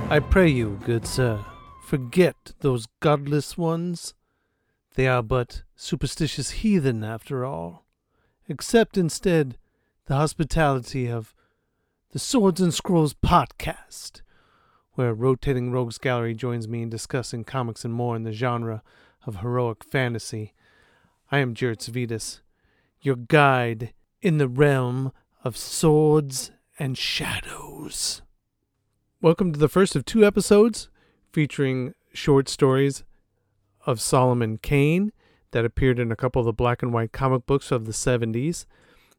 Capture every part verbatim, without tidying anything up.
I pray you, good sir, forget those godless ones. They are but superstitious heathen, after all. Accept instead the hospitality of the Swords and Scrolls podcast, where Rotating Rogues Gallery joins me in discussing comics and more in the genre of heroic fantasy. I am Jared Savitas, your guide in the realm of swords and shadows. Welcome to the first of two episodes featuring short stories of Solomon Kane that appeared in a couple of the black and white comic books of the seventies.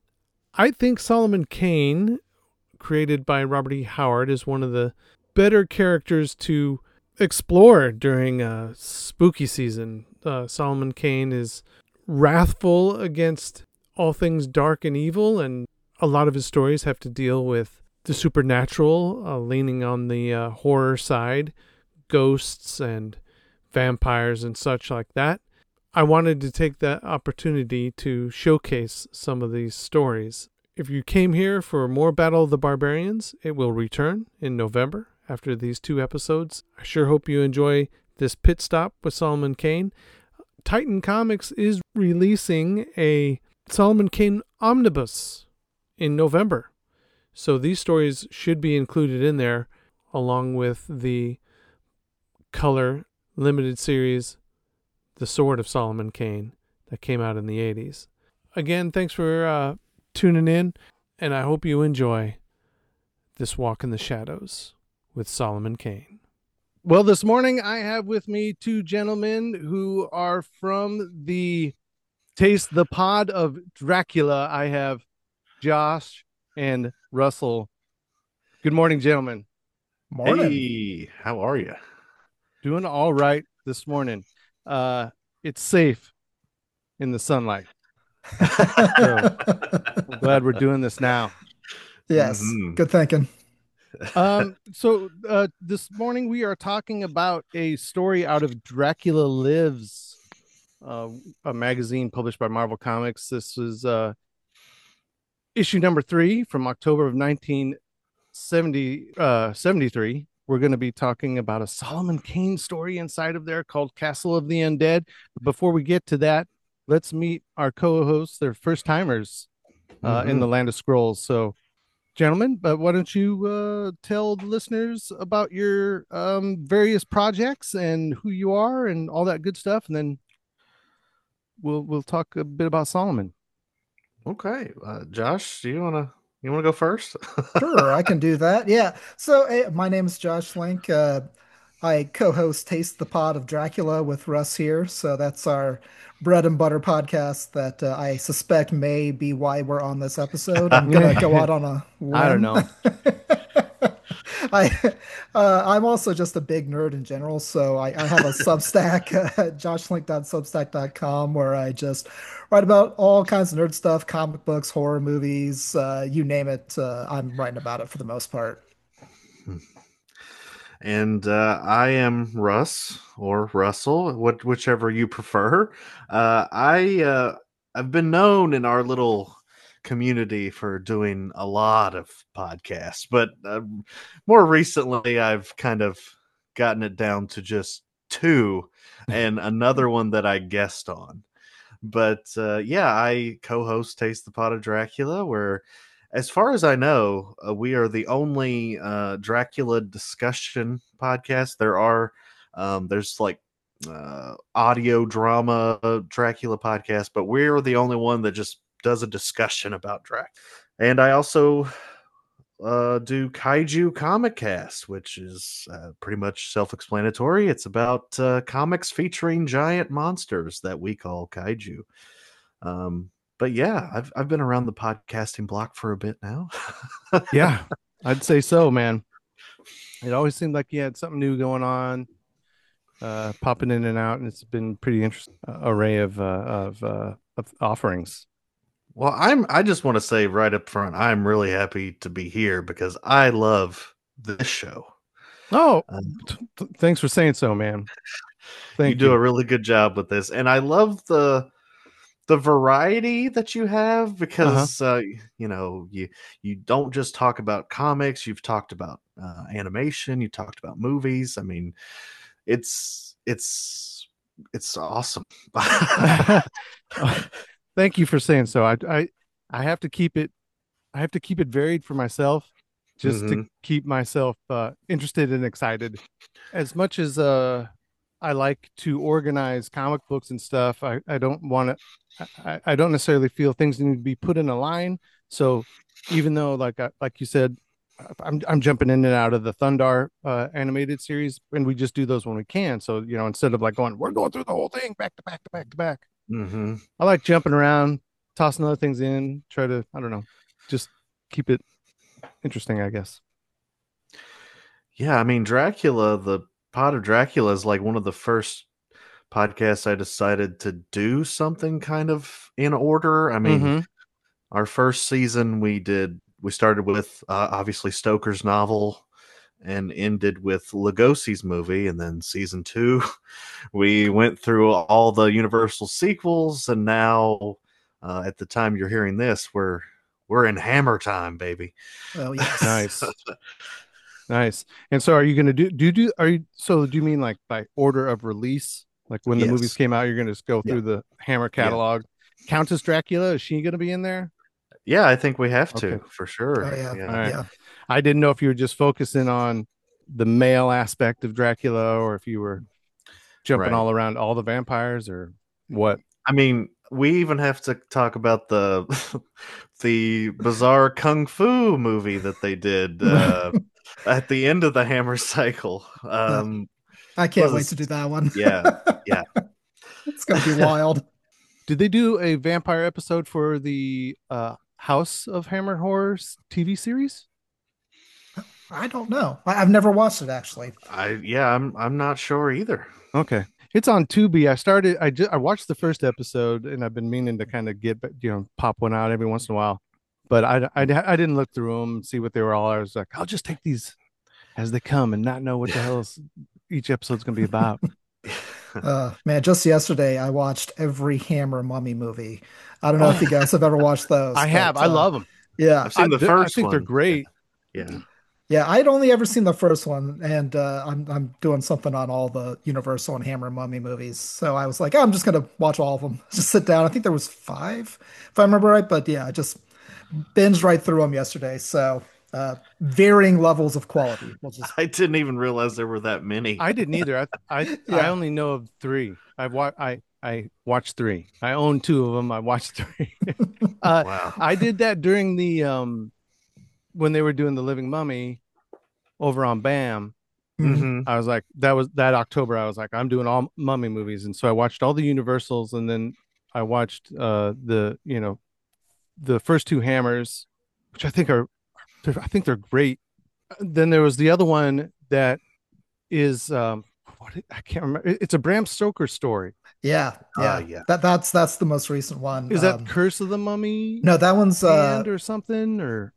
I think Solomon Kane, created by Robert E. Howard, is one of the better characters to explore during uh, spooky season. Uh, Solomon Kane is wrathful against all things dark and evil, and a lot of his stories have to deal with the supernatural, uh, leaning on the uh, horror side, ghosts and vampires and such like that. I wanted to take that opportunity to showcase some of these stories. If you came here for more Battle of the Barbarians, it will return in November after these two episodes. I sure hope you enjoy this pit stop with Solomon Kane. Titan Comics is releasing a Solomon Kane omnibus in November. So these stories should be included in there along with the color limited series, The Sword of Solomon Kane, that came out in the eighties. Again, thanks for uh, tuning in, and I hope you enjoy this walk in the shadows with Solomon Kane. Well, this morning I have with me two gentlemen who are from the Taste the Pod of Dracula. I have Josh and Russell. Good morning, gentlemen. Morning. Hey, how are you? Doing all right this morning. Uh, it's safe in the sunlight. So I'm glad we're doing this now. Yes, Mhm. good thinking. Um, so uh, this morning we are talking about a story out of Dracula Lives, uh, a magazine published by Marvel Comics. This is uh, issue number three from October of nineteen seventy, uh, seventy-three. We're going to be talking about a Solomon Kane story inside of there called Castle of the Undead. But before we get to that, let's meet our co-hosts. They're first timers uh, Mhm. in the Land of Scrolls. So, gentlemen, but why don't you uh, tell the listeners about your um, various projects and who you are and all that good stuff, and then we'll we'll talk a bit about Solomon. Okay, uh, Josh, do you wanna you wanna go first? Sure, I can do that. Yeah. So, eh, my name is Josh Link. Uh, I co-host Taste the Pod of Dracula with Russ here. So that's our bread and butter podcast that uh, I suspect may be why we're on this episode. I'm gonna go out on a limb. I don't know. I uh, I'm also just a big nerd in general, so I, I have a Substack, uh, josh link dot substack dot com, where I just write about all kinds of nerd stuff, comic books, horror movies, uh, you name it. Uh, I'm writing about it for the most part. And uh, I am Russ or Russell, what whichever you prefer. Uh, I uh, I've been known in our little community for doing a lot of podcasts, but uh, more recently I've kind of gotten it down to just two, and another one that I guest on. But uh, yeah, I co-host Taste the Pot of Dracula, where, as far as I know, uh, we are the only uh, Dracula discussion podcast. There are, um, there's like uh, audio drama uh, Dracula podcast, but we're the only one that just does a discussion about Dracula. And I also uh, do Kaiju Comic Cast, which is uh, pretty much self-explanatory. It's about uh, comics featuring giant monsters that we call kaiju. Um, but yeah, I've I've been around the podcasting block for a bit now. Yeah, I'd say so, man. It always seemed like you had something new going on, uh, popping in and out, and it's been pretty interesting uh, array of uh, of uh, of offerings. Well, I'm I just want to say right up front, I'm really happy to be here because I love this show. Oh, Um, t- t- thanks for saying so, man. Thank you do you. a really good job with this, and I love the the variety that you have, Uh-huh. because uh, you know you you don't just talk about comics. You've talked about uh, animation. You talked about movies. I mean, it's it's it's awesome. Thank you for saying so. I, I I have to keep it I have to keep it varied for myself, just to Mhm. keep myself uh, interested and excited. As much as uh, I like to organize comic books and stuff, I, I don't want to. I, I don't necessarily feel things need to be put in a line. So even though, like I, like you said, I'm I'm jumping in and out of the Thundar uh, animated series, and we just do those when we can. So you know, instead of like going, we're going through the whole thing back to back to back to back. Mhm. I like jumping around, tossing other things in, try to, I don't know, just keep it interesting, I guess. Yeah, I mean, Dracula, the Pod of Dracula is like one of the first podcasts I decided to do something kind of in order. I mean, Mm-hmm. our first season we did we started with uh, obviously Stoker's novel and ended with Lugosi's movie, and then season two we went through all the Universal sequels, and now uh, at the time you're hearing this, we're we're in Hammer time, baby. Oh yes. Nice. Nice. And so are you going to do, do, do, are you, so do you mean like by order of release? Like when the Yes. movies came out, you're going to just go Yeah. through the Hammer catalog. Countess Dracula, is she going to be in there? Yeah, I think we have to Okay. for sure. Oh yeah. Yeah. All right. Yeah. I didn't know if you were just focusing on the male aspect of Dracula or if you were jumping Right. all around all the vampires or what. I mean, we even have to talk about the the bizarre kung fu movie that they did uh, at the end of the Hammer cycle. Um, I can't was wait it- to do that one. Yeah, yeah. It's gonna be wild. Did they do a vampire episode for the uh, House of Hammer Horrors T V series? I don't know. I, I've never watched it actually. I yeah, I'm I'm not sure either. Okay, it's on Tubi. I started. I just I watched the first episode, and I've been meaning to kind of get you know pop one out every once in a while, but I I, I didn't look through them and see what they were all. I was like, I'll just take these as they come and not know what the hell is each episode's gonna be about. Uh, man, just yesterday I watched every Hammer Mummy movie. I don't know if you guys have ever watched those. I have. but, I uh, love them. Yeah, I've seen the I, first I think one. they're great. Yeah. yeah. I'd only ever seen the first one, and uh, I'm I'm doing something on all the Universal and Hammer Mummy movies. So I was like, oh, I'm just gonna watch all of them. Just sit down. I think there was five, if I remember right. But yeah, I just binged right through them yesterday. So uh, varying levels of quality. We'll just I didn't even realize there were that many. I didn't either. I I, I Yeah. only know of three. I've wa- I I watched three. I own two of them. I watched three. uh, Wow. I did that during the um when they were doing the Living Mummy over on BAM. Mhm. Mhm. I was like, that was that October. I was like, I'm doing all mummy movies, and so I watched all the Universals, and then I watched uh the you know the first two Hammers, which I think are they're- I think they're great. Then there was the other one that is um what I can't remember. It- It's a Bram Stoker story. Yeah, yeah. Uh, yeah. That that's that's the most recent one. Is Um, that Curse of the Mummy no, that one's uh, Hand or something or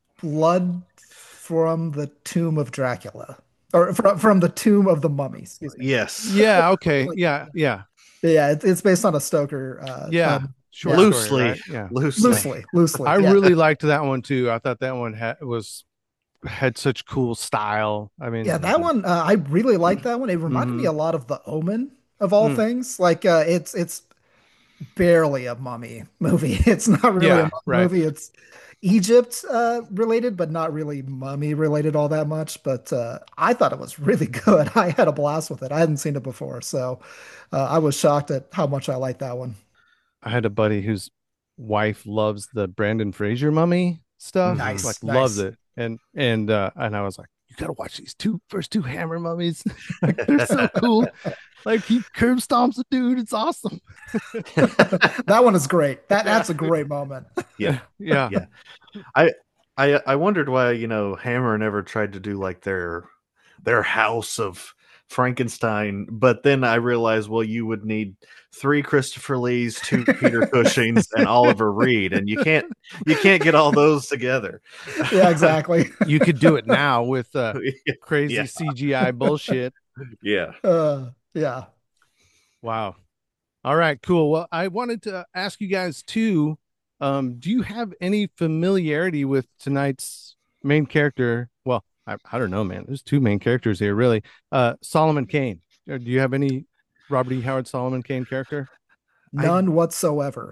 Blood from the Tomb of Dracula, or from from the Tomb of the Mummy. Excuse me. Yes. yeah okay yeah yeah Yeah, it, it's based on a Stoker. Uh, yeah um, short yeah. story, Loosely. right? Yeah. Loosely. loosely, loosely. I yeah. really liked that one too. I thought that one had was had such cool style. I mean, Yeah, that one uh, I really like that one. It reminded me Mhm. a lot of The Omen of all Mm. things. Like uh, it's it's barely a mummy movie. It's not really Yeah, a mummy right. movie. It's Egypt uh, related, but not really mummy related all that much. But uh, I thought it was really good. I had a blast with it. I hadn't seen it before, so uh, I was shocked at how much I liked that one. I had a buddy whose wife loves the Brandon Fraser mummy stuff. Nice, like nice. loves it. And and uh and I was like, you gotta watch these two first two Hammer mummies. Like they're so cool. Like he curb stomps a dude. It's awesome. That one is great. That that's a great moment. Yeah. Yeah. Yeah. I I I wondered why, you know, Hammer never tried to do like their their house of Frankenstein, but then I realized, well, you would need three Christopher Lees, two Peter Cushings, and Oliver Reed, and you can't you can't get all those together. Yeah, exactly. You could do it now with uh crazy Yeah. C G I bullshit. Yeah. Uh, yeah. Wow. All right, cool. Well, I wanted to ask you guys too. Um, do you have any familiarity with tonight's main character? Well, I, I don't know, man. There's two main characters here, really. Uh, Solomon Kane. Uh, Do you have any Robert E. Howard Solomon Kane character? I None whatsoever.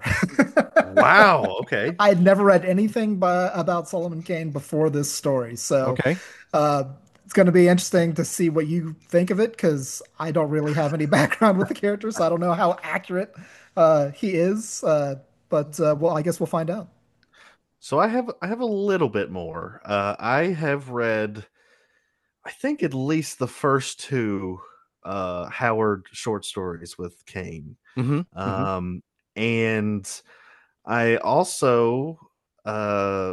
wow. Okay. I had never read anything by, about Solomon Kane before this story, so Okay. uh, it's going to be interesting to see what you think of it because I don't really have any background with the character, so I don't know how accurate uh, he is. Uh, but uh, well, I guess we'll find out. So I have I have a little bit more. Uh, I have read, I think, at least the first two uh, Howard short stories with Kane, Mm-hmm. Mm-hmm. um, and I also uh,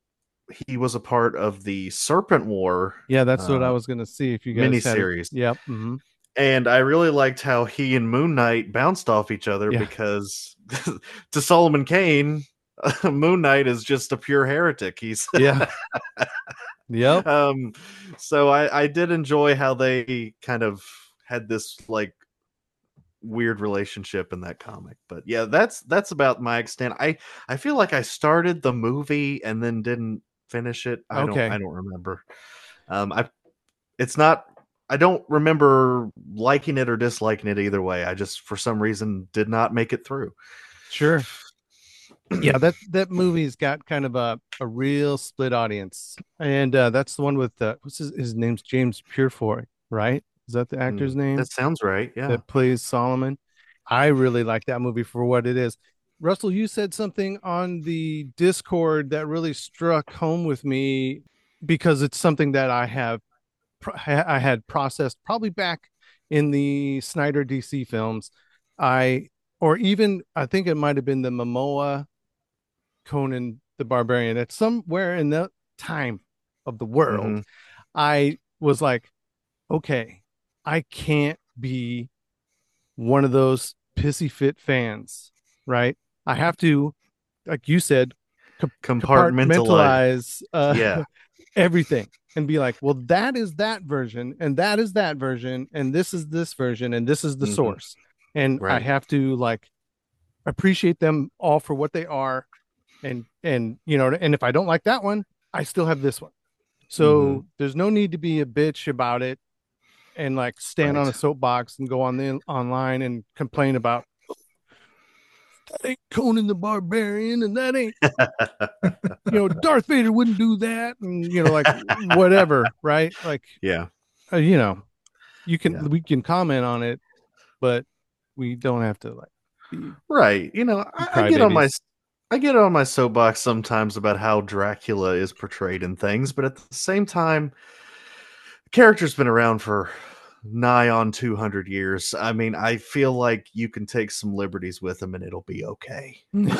he was a part of the Serpent War Yeah, that's what I uh, was gonna see if you guys had it. miniseries, Yep. Mm-hmm. and I really liked how he and Moon Knight bounced off each other Yeah. because to Solomon Kane, Moon Knight is just a pure heretic. He's Yeah. Yep. um so I I did enjoy how they kind of had this like weird relationship in that comic. But yeah, that's that's about my extent. I I feel like I started the movie and then didn't finish it. I don't Okay. I don't remember. Um I it's not I don't remember liking it or disliking it either way. I just for some reason did not make it through. Sure. Yeah, that that movie's got kind of a a real split audience, and uh, that's the one with uh, what's his his name's James Purefoy, right? Is that the actor's Mm, name that sounds right. Yeah. that plays Solomon? I really like that movie for what it is. Russell, you said something on the Discord that really struck home with me because it's something that I have I had processed probably back in the Snyder D C films. I or even I think it might have been the Momoa Conan the Barbarian. At somewhere in the time of the world, Hmm. I was like, okay, I can't be one of those pissy fit fans, right? I have to, like you said, co- Compartmentalize. compartmentalize uh, Yeah. everything and be like, well, that is that version, and that is that version, and this is this version, and this is the Hmm. source. And I Right. have to like appreciate them all for what they are and and you know and if I don't like that one I still have this one, so Hmm. there's no need to be a bitch about it and like stand on a Right. soapbox and go on the online and complain about that ain't Conan the Barbarian and that ain't you know Darth Vader wouldn't do that and you know like whatever, right? Like Yeah. uh, you know you can Yeah. we can comment on it but we don't have to like be Right. You know, I, I get on my crybabies. I get on my soapbox sometimes about how Dracula is portrayed in things, but at the same time, the character's been around for nigh on two hundred years. I mean, I feel like you can take some liberties with him and it'll be okay.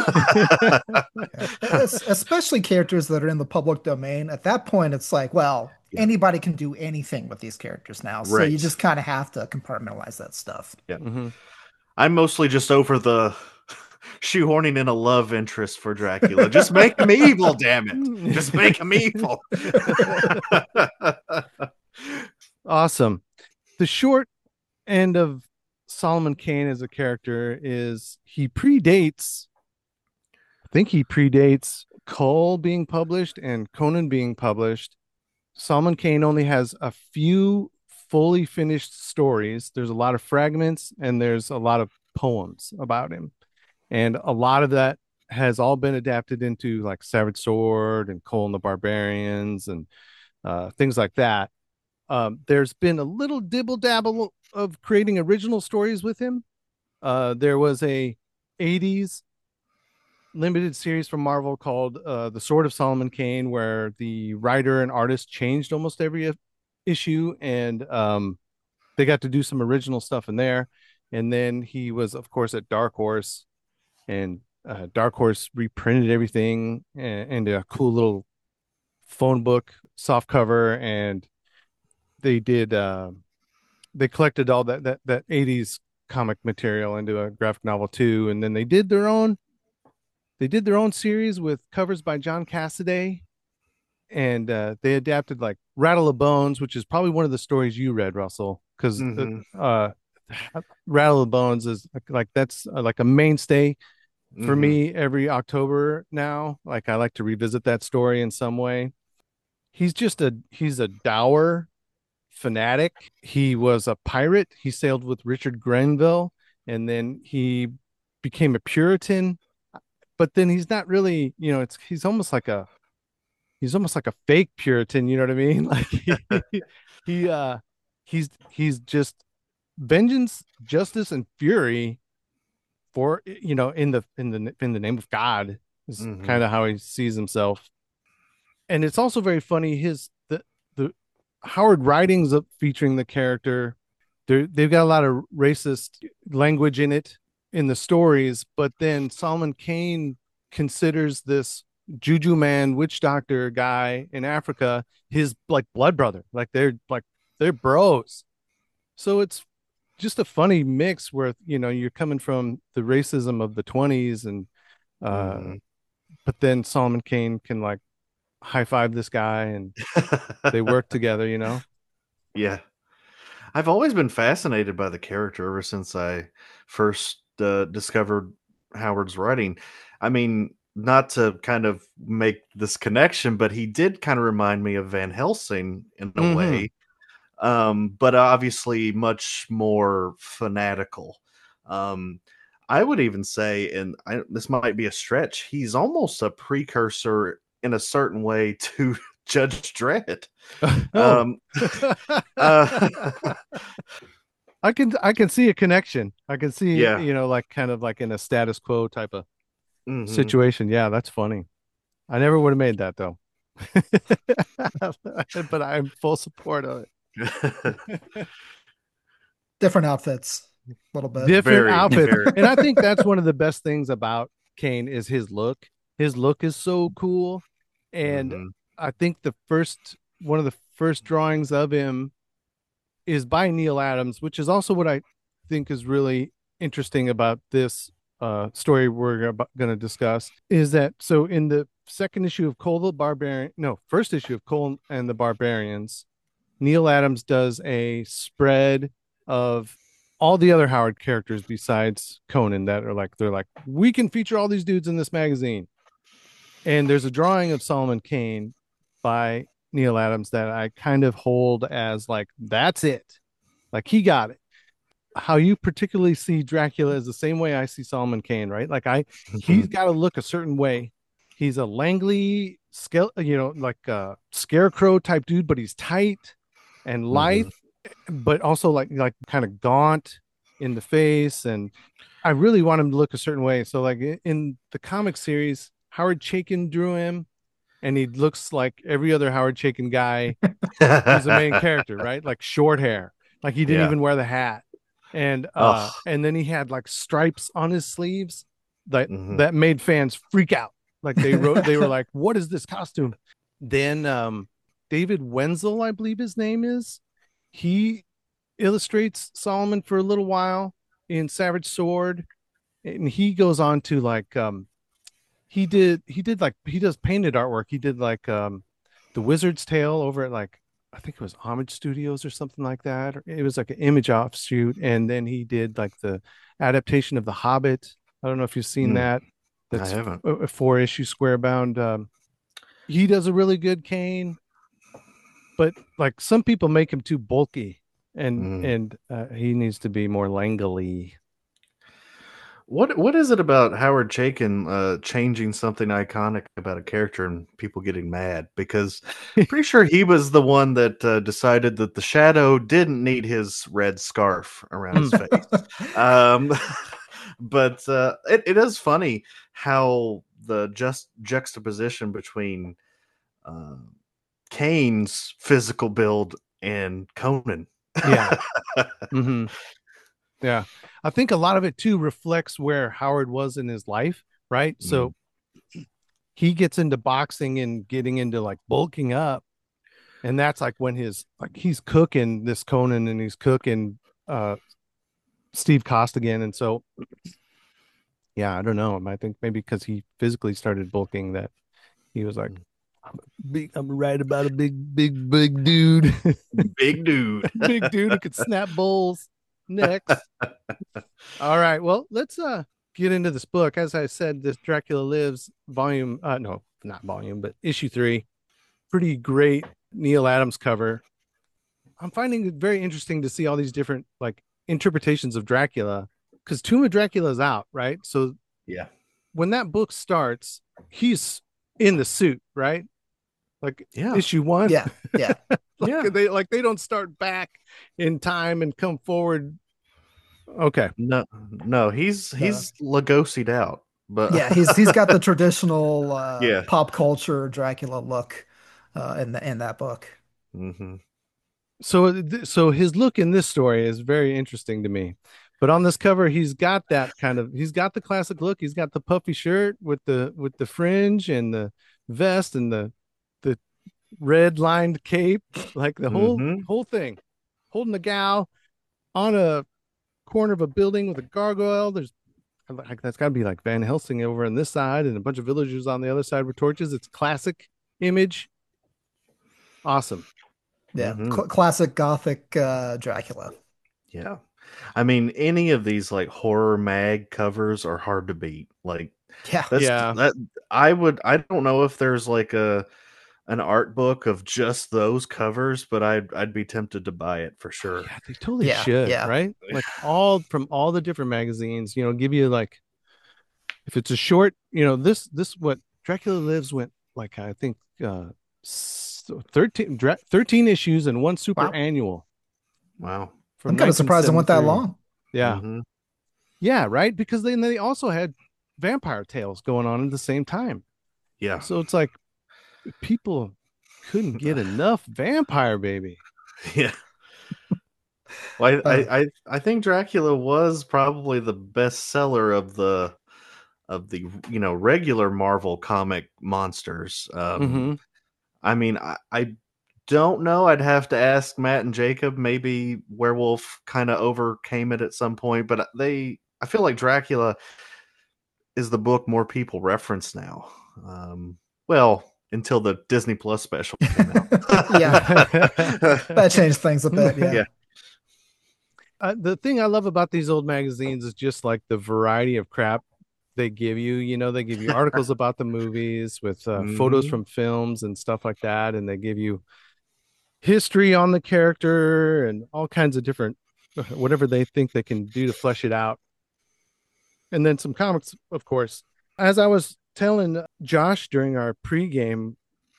Es- Especially characters that are in the public domain. At that point, it's like, well, Yeah. anybody can do anything with these characters now. So you Right. just kind of have to compartmentalize that stuff. Yeah. Mhm. I'm mostly just over the shoehorning in a love interest for Dracula. Just make him evil, damn it. Just make him evil. Awesome. The short end of Solomon Kane as a character is he predates, I think he predates Cull being published and Conan being published. Solomon Kane only has a few fully finished stories. There's a lot of fragments and there's a lot of poems about him. And a lot of that has all been adapted into like Savage Sword and Cole and the Barbarians and uh, things like that. Um, there's been a little dibble dabble of creating original stories with him. Uh, there was a eighties limited series from Marvel called uh, The Sword of Solomon Kane, where the writer and artist changed almost every issue, and um, they got to do some original stuff in there. And then he was, of course, at Dark Horse, and uh, Dark Horse reprinted everything into a cool little phone book soft cover, and they did uh, they collected all that that that eighties comic material into a graphic novel too, and then they did their own they did their own series with covers by John Cassaday, and uh, they adapted like Rattle of Bones, which is probably one of the stories you read, Russell, because uh, Mhm. uh, I Rattle the Bones is like, like that's uh, like a mainstay for Mhm. me every October now. Like I like to revisit that story in some way. He's just a he's a dour fanatic. He was a pirate. He sailed with Richard Grenville, and then he became a Puritan. But then he's not really, you know, it's he's almost like a he's almost like a fake Puritan. You know what I mean? Like he he uh he's he's just vengeance, justice, and fury for you know in the in the in the name of God is Mhm. kind of how he sees himself. And it's also very funny his the the Howard writings of featuring the character. They they've got a lot of racist language in it in the stories, but then Solomon Kane considers this juju man witch doctor guy in Africa his like blood brother. Like they're like they're bros. So it's just a funny mix where you know you're coming from the racism of the twenties and uh Mhm. but then Solomon Kane can like high five this guy and they work together, you know. Yeah. I've always been fascinated by the character ever since I first uh, discovered Howard's writing. I mean, not to kind of make this connection, but he did kind of remind me of Van Helsing in a Mm-hmm. way, um, but obviously much more fanatical. Um, I would even say, and I, this might be a stretch, he's almost a precursor in a certain way to Judge Dredd. Oh. Um, uh, I can I can see a connection. I can see, yeah. you know, like kind of like in a status quo type of Hmm. situation. Yeah, that's funny. I never would have made that though. But I'm full support of it. Different outfits, a little bit. Different Very, outfits. very. And I think that's one of the best things about Kane is his look. His look is so cool. And Mhm. I think the first one of the first drawings of him is by Neil Adams, which is also what I think is really interesting about this uh, story we're going to discuss. Is that so? In the second issue of Cole the Barbarian, no, first issue of Cole and the Barbarians, Neil Adams does a spread of all the other Howard characters besides Conan that are like they're like we can feature all these dudes in this magazine. And there's a drawing of Solomon Kane by Neil Adams that I kind of hold as like that's it. Like he got it. How you particularly see Dracula is the same way I see Solomon Kane, right? Like I he's got to look a certain way. He's a Langley scale, you know, like a scarecrow type dude, but he's tight and lithe, Mhm. but also like like kind of gaunt in the face. And I really want him to look a certain way. So like in the comic series, Howard Chaykin drew him, and he looks like every other Howard Chaykin guy who's the main character, right? Like short hair, like he didn't Yeah. even wear the hat, and uh, Oh. and then he had like stripes on his sleeves that Mhm. that made fans freak out. Like they wrote, they were like, "What is this costume?" Then um, David Wenzel, I believe his name is, he illustrates Solomon for a little while in Savage Sword, and he goes on to like um he did he did like he does painted artwork. He did like um the Wizard's Tale over at like I think it was Homage Studios or something like that. It was like an image offshoot, and then he did like the adaptation of The Hobbit. I don't know if you've seen Mm, that. I That's haven't. a four issue square bound. Um, he does a really good Kane, but like some people make him too bulky, and Mm. and uh, he needs to be more Langley. What what is it about Howard Chaykin uh, changing something iconic about a character and people getting mad? Because pretty sure he was the one that uh, decided that the Shadow didn't need his red scarf around his Mm. face. Um, but uh, it, it is funny how the just juxtaposition between uh, Kane's physical build and Conan. Yeah. Mm-hmm. Yeah. I think a lot of it too reflects where Howard was in his life, right? Mm. So he gets into boxing and getting into like bulking up. And that's like when his like he's cooking this Conan and he's cooking uh Steve Costigan. And so yeah, I don't know. I think maybe because he physically started bulking that he was like, I'm a big I'm right about a big, big, big dude. Big dude. Big dude who could snap bowls. Next. All right. Well, let's uh get into this book. As I said, this Dracula Lives volume, uh no, not volume, but issue three. Pretty great Neil Adams cover. I'm finding it very interesting to see all these different like interpretations of Dracula, because Tomb of Dracula is out, right? So Yeah. when that book starts, he's in the suit, right? Like Yeah. issue one. Yeah, yeah. Like Yeah. they like they don't start back in time and come forward. Okay. No, no, he's he's Lugosi'd out, but Yeah, he's he's got the traditional uh, Yeah. pop culture Dracula look uh, in the, in that book. hmm So th- so his look in this story is very interesting to me. But on this cover, he's got that kind of he's got the classic look. He's got the puffy shirt with the with the fringe and the vest and the the red lined cape, like the whole Mhm. whole thing. Holding a gal on a corner of a building with a gargoyle. There's like that's got to be like Van Helsing over on this side and a bunch of villagers on the other side with torches. It's classic image. Awesome. Yeah, Mhm. cl- classic Gothic uh, Dracula. Yeah. I mean, any of these like horror mag covers are hard to beat. Like Yeah, that's Yeah. that I would I don't know if there's like a an art book of just those covers, but I'd I'd be tempted to buy it for sure. Yeah, they totally Yeah, should, yeah. right? Like all from all the different magazines, you know, give you like if it's a short, you know, this this what Dracula Lives went like I think uh s- thirteen Dra- thirteen issues and one super Wow. annual. Wow. From I'm kind of surprised it went that nineteen seventy-three. long. Yeah. Mhm. Yeah, right? Because then they also had vampire tales going on at the same time. Yeah. So it's like people couldn't get enough vampire baby. Yeah. Well, I, Uh, I, I I think Dracula was probably the best seller of the of the you know regular Marvel comic monsters. Um, Mhm. I mean, I, I don't know. I'd have to ask Matt and Jacob. Maybe Werewolf kind of overcame it at some point, but they I feel like Dracula is the book more people reference now. Um, well, until the Disney Plus special came out. Yeah. That changed things a bit. Yeah. Yeah. Uh, the thing I love about these old magazines is just like the variety of crap they give you. You know, they give you articles about the movies with uh, photos Mhm. from films and stuff like that, and they give you history on the character and all kinds of different whatever they think they can do to flesh it out. And then some comics, of course. As I was telling Josh during our pregame,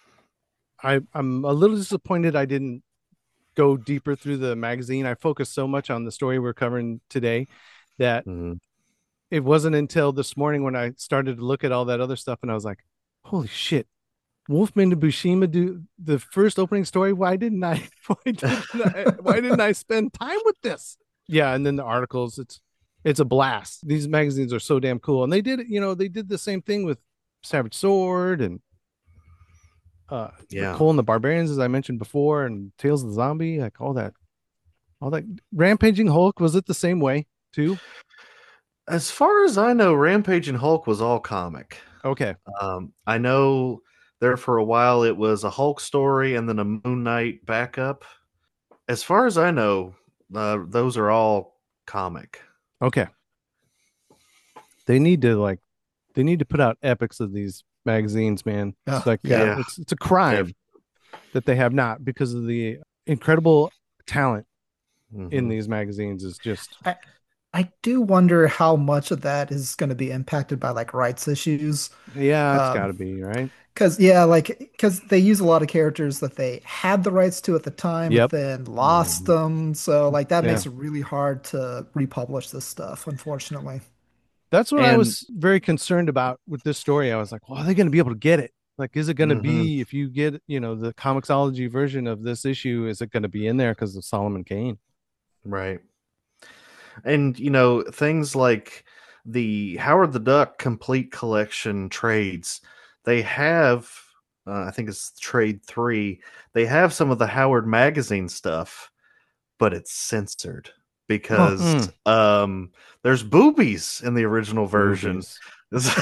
I, I'm a little disappointed I didn't go deeper through the magazine. I focused so much on the story we're covering today that Mhm. it wasn't until this morning when I started to look at all that other stuff and I was like, holy shit, Wolfman and Bushima do the first opening story. Why didn't I why didn't I why didn't I spend time with this? Yeah, and then the articles, it's it's a blast. These magazines are so damn cool. And they did it, you know, they did the same thing with Savage Sword and uh Yeah. Cole and the Barbarians, as I mentioned before, and Tales of the Zombie, like all that, all that. Rampaging Hulk, was it the same way too? As far as I know, Rampage and Hulk was all comic. Okay. Um, I know there for a while it was a Hulk story and then a Moon Knight backup. As far as I know, uh, those are all comic. Okay. They need to like they need to put out epics of these magazines, man. It's Oh, like yeah. uh, it's it's a crime that they have not, because of the incredible talent in Mhm. these magazines is just I do wonder how much of that is going to be impacted by like rights issues. yeah, it's Um, got to be, right? Because, yeah, like, because they use a lot of characters that they had the rights to at the time, Yep. but then lost Mhm. them. So, like, that Yeah. makes it really hard to republish this stuff, unfortunately. That's what I And- was very concerned about with this story. I was like, well, are they going to be able to get it? Like, is it going to Mhm. be, if you get, you know, the Comixology version of this issue, is it going to be in there because of Solomon Kane? Right. And, you know, things like the Howard the Duck complete collection trades, they have, uh, I think it's trade three, they have some of the Howard magazine stuff, but it's censored because um, there's boobies in the original version. Movies.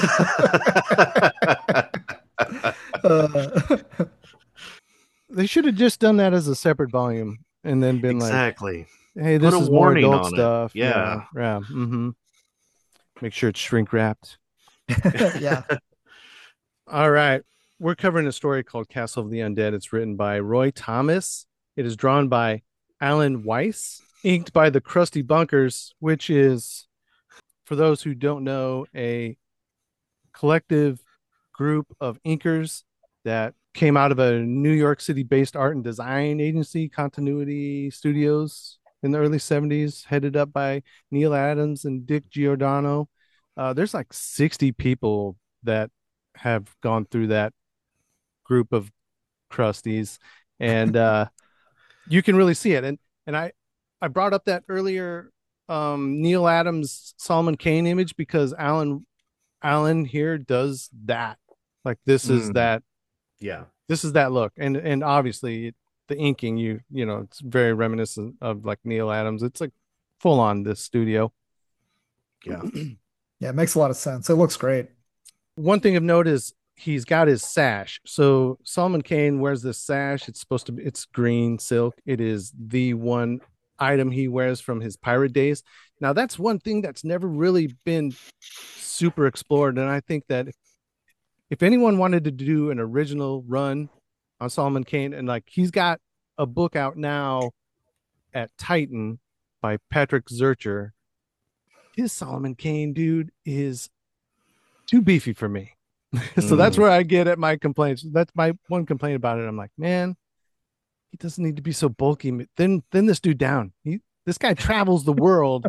Uh, They should have just done that as a separate volume and then been like, Exactly. Hey, Put this a is more warning adult on it. stuff. Yeah. Yeah, yeah. Mm-hmm. Make sure it's shrink wrapped. Yeah. All right. We're covering a story called Castle of the Undead. It's written by Roy Thomas. It is drawn by Alan Weiss, inked by the Krusty Bunkers, which is, for those who don't know, a collective group of inkers that came out of a New York City based art and design agency, Continuity Studios, in the early seventies, headed up by Neil Adams and Dick Giordano. Uh, there's like sixty people that have gone through that group of crusties, and uh, you can really see it. And and I I brought up that earlier um, Neil Adams Solomon Kane image because Alan Alan here does that. Like this is Mm, that yeah. this is that look, and and obviously the inking, you you know, it's very reminiscent of like Neil Adams. It's like full on this studio. Yeah. Yeah, it makes a lot of sense. It looks great. One thing of note is he's got his sash. So Solomon Kane wears this sash. It's supposed to be it's green silk. It is the one item he wears from his pirate days. Now that's one thing that's never really been super explored, and I think that if anyone wanted to do an original run on Solomon Kane, and like he's got a book out now at Titan by Patrick Zurcher, his Solomon Kane dude is too beefy for me. So that's Mm. where I get at my complaints. That's my one complaint about it. I'm like, man, he doesn't need to be so bulky. Then then this dude down. He this guy travels the world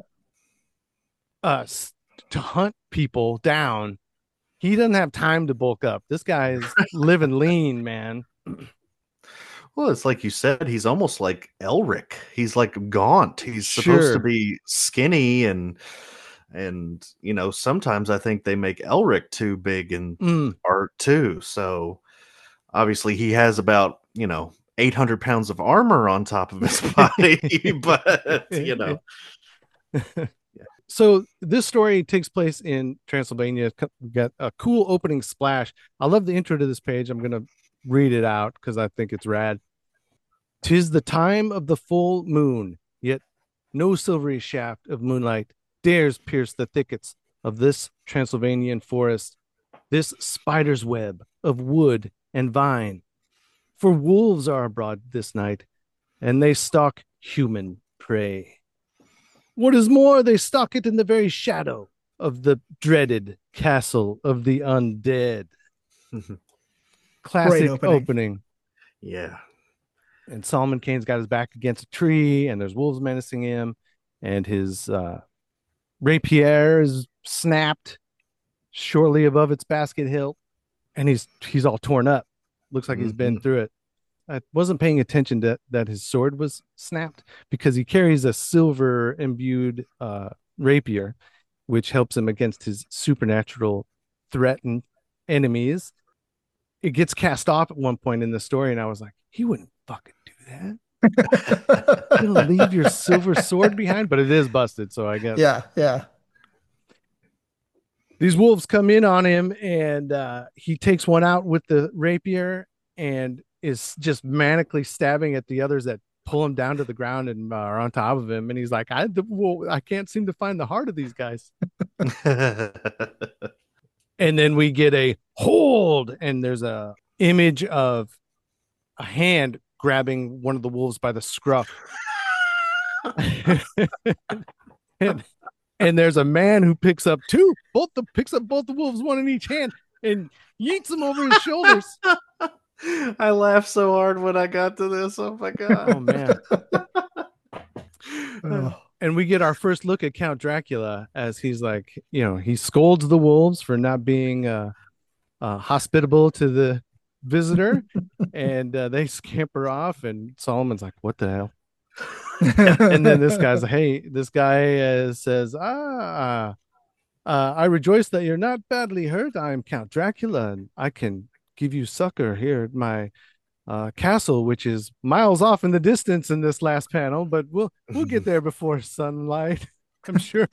uh to hunt people down. He doesn't have time to bulk up. This guy's living lean, man. Well, it's like you said, he's almost like Elric. He's like gaunt. He's supposed to Sure. be skinny and and you know, sometimes I think they make Elric too big in Mm, art too. So obviously he has about, you know, eight hundred pounds of armor on top of his body, but you know, So this story takes place in Transylvania. We got a cool opening splash. I love the intro to this page. I'm gonna read it out because I think it's rad. "'Tis the time of the full moon, yet no silvery shaft of moonlight dares pierce the thickets of this Transylvanian forest, this spider's web of wood and vine. For wolves are abroad this night, and they stalk human prey. What is more, they stalk it in the very shadow of the dreaded castle of the undead." Classic opening. opening. yeah. And Solomon Kane's got his back against a tree, and there's wolves menacing him, and his uh, rapier is snapped shortly above its basket hilt, and he's he's all torn up. Looks like he's been Mhm. through it. I wasn't paying attention to that his sword was snapped because he carries a silver imbued uh, rapier, which helps him against his supernatural threatened enemies. It gets cast off at one point in the story, and I was like, he wouldn't fucking do that. You'll leave your silver sword behind, but it is busted, so I guess. Yeah, yeah. These wolves come in on him, and uh, he takes one out with the rapier and is just manically stabbing at the others that pull him down to the ground and uh, are on top of him. And he's like, I, the, well, I can't seem to find the heart of these guys. And then we get a hold, and there's a image of a hand grabbing one of the wolves by the scruff. and, and there's a man who picks up two, both the picks up both the wolves, one in each hand, and yeets them over his shoulders. I laughed so hard when I got to this. Oh my god. Oh man. Oh. And we get our first look at Count Dracula as he's like, you know, he scolds the wolves for not being uh, uh, hospitable to the visitor, and uh, they scamper off. And Solomon's like, "What the hell?" And then this guy's like, "Hey, this guy uh, says, ah, uh, I rejoice that you're not badly hurt. I am Count Dracula, and I can give you succor here at my uh, castle, which is miles off in the distance in this last panel, but we'll we'll get there before sunlight, I'm sure."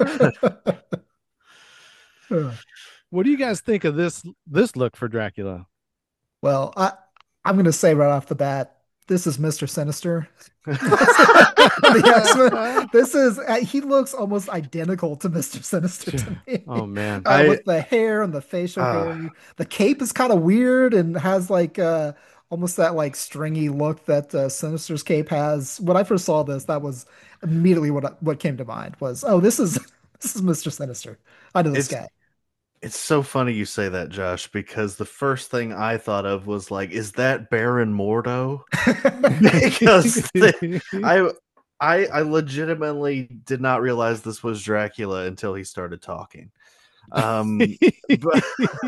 What do you guys think of this this look for Dracula? Well, I I'm gonna say right off the bat, this is Mister Sinister. The X-Men. This is uh, he looks almost identical to Mister Sinister to me. Oh man. Uh, I with the hair and the facial uh, hair. The cape is kind of weird and has like uh almost that like stringy look that uh, Sinister's cape has. When I first saw this, that was immediately what what came to mind was, oh, this is this is Mister Sinister. I know this it's guy. it's so funny you say that, Josh, because the first thing I thought of was like, is that Baron Mordo? Because the- I I I legitimately did not realize this was Dracula until he started talking. Um, but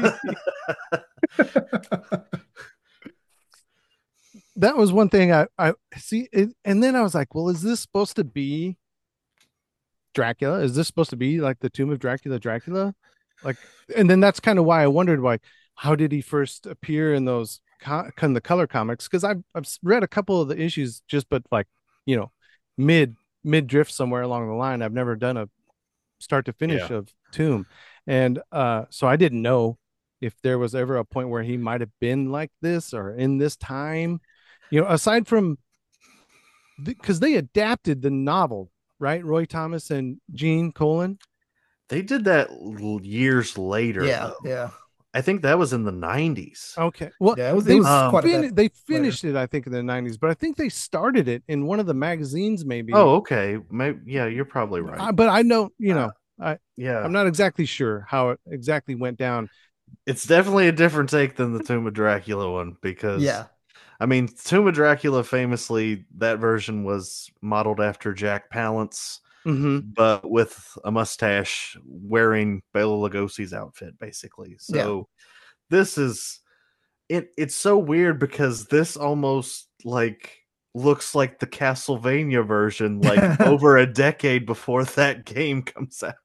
That was one thing I I see it, and then I was like, well, is this supposed to be Dracula? Is this supposed to be like the Tomb of Dracula, Dracula? Like, and then that's kind of why I wondered, like, how did he first appear in those co- in the color comics? Because I've I've read a couple of the issues, just but like, you know, mid mid drift somewhere along the line. I've never done a start to finish Yeah. of Tomb, and uh, so I didn't know if there was ever a point where he might have been like this or in this time, you know, aside from because they adapted the novel, right? Roy Thomas and Gene Colan. they did that l- years later, Yeah, though. yeah, I think that was in the nineties. Okay, well, yeah. It was it they was Um, quite a fin- bit they later. finished it, I think, in the nineties, but I think they started it in one of the magazines, maybe. Oh, okay. Maybe, yeah, you're probably right. Uh, but I know, you Uh, know, I yeah, I'm not exactly sure how it exactly went down. it's definitely a different take than the Tomb of Dracula one because, Yeah, I mean, Tomb of Dracula famously, that version was modeled after Jack Palance, Hmm. but with a mustache, wearing Bela Lugosi's outfit, basically. yeah. So this is it. It's so weird because this almost like looks like the Castlevania version, like over a decade before that game comes out.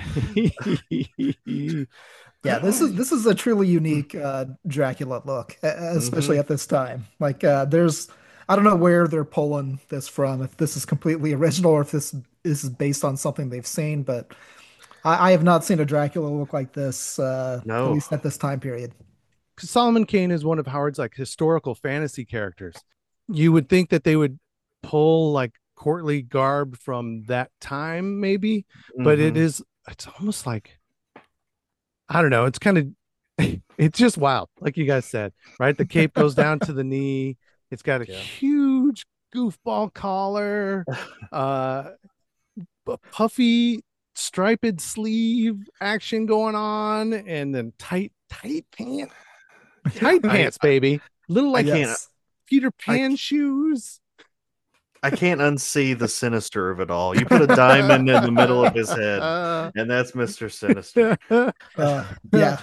Yeah, this is this is a truly unique uh, Dracula look, e- especially Hmm. at this time. Like, uh, there's, I don't know where they're pulling this from, if this is completely original or if this this is based on something they've seen, but I, I have not seen a Dracula look like this, uh, at No. least at this time period. Solomon Kane is one of Howard's like historical fantasy characters. You would think that they would pull like courtly garb from that time, maybe, but it Hmm. is, it's almost like, I don't know, it's kind of, it's just wild, like you guys said, right? The cape goes down to the knee. It's got a Yeah. huge goofball collar, uh, puffy striped sleeve action going on, and then tight, tight pants, tight I pants, baby. Little I like can't Yes. Peter I Pan shoes. I can't unsee the sinister of it all. You put a diamond in the middle of his head, and that's Mister Sinister. Uh, yeah.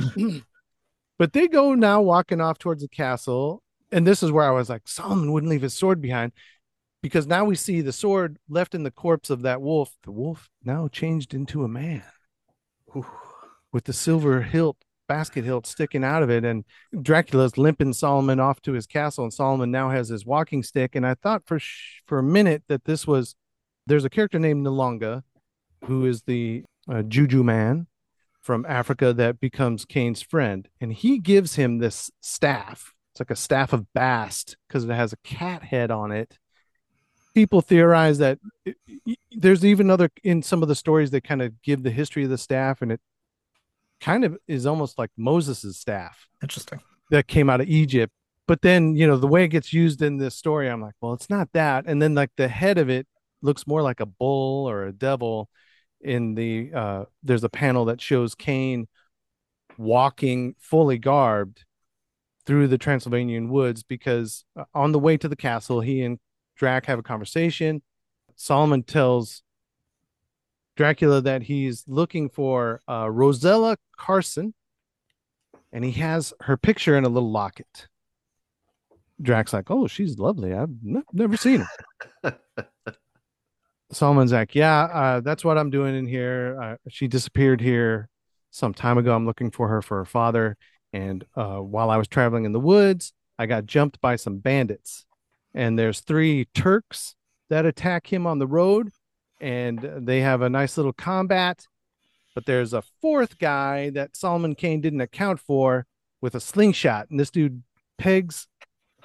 But they go now walking off towards the castle. And this is where I was like, Solomon wouldn't leave his sword behind because now we see the sword left in the corpse of that wolf. The wolf now changed into a man Whew. with the silver hilt, basket hilt sticking out of it. And Dracula's limping Solomon off to his castle. And Solomon now has his walking stick. And I thought for, sh- for a minute that this was, there's a character named Nalunga, who is the uh, Juju man from Africa that becomes Kane's friend. And he gives him this staff. It's like a staff of bast because it has a cat head on it. People theorize that it, it, there's even other in some of the stories that kind of give the history of the staff, and it kind of is almost like Moses's staff Interesting. that came out of Egypt. But then, you know, the way it gets used in this story, I'm like, well, it's not that. And then like the head of it looks more like a bull or a devil. In the uh there's a panel that shows Kane walking fully garbed through the Transylvanian woods because uh, on the way to the castle, he and Drac have a conversation. Solomon tells Dracula that he's looking for uh, Rosella Carson, and he has her picture in a little locket. Drac's like, "Oh, she's lovely. I've n- never seen her." Solomon's like, "Yeah, uh, that's what I'm doing in here. Uh, she disappeared here some time ago. I'm looking for her for her father. And uh, while I was traveling in the woods, I got jumped by some bandits. And there's three Turks that attack him on the road, and they have a nice little combat. But there's a fourth guy that Solomon Kane didn't account for with a slingshot, and this dude pegs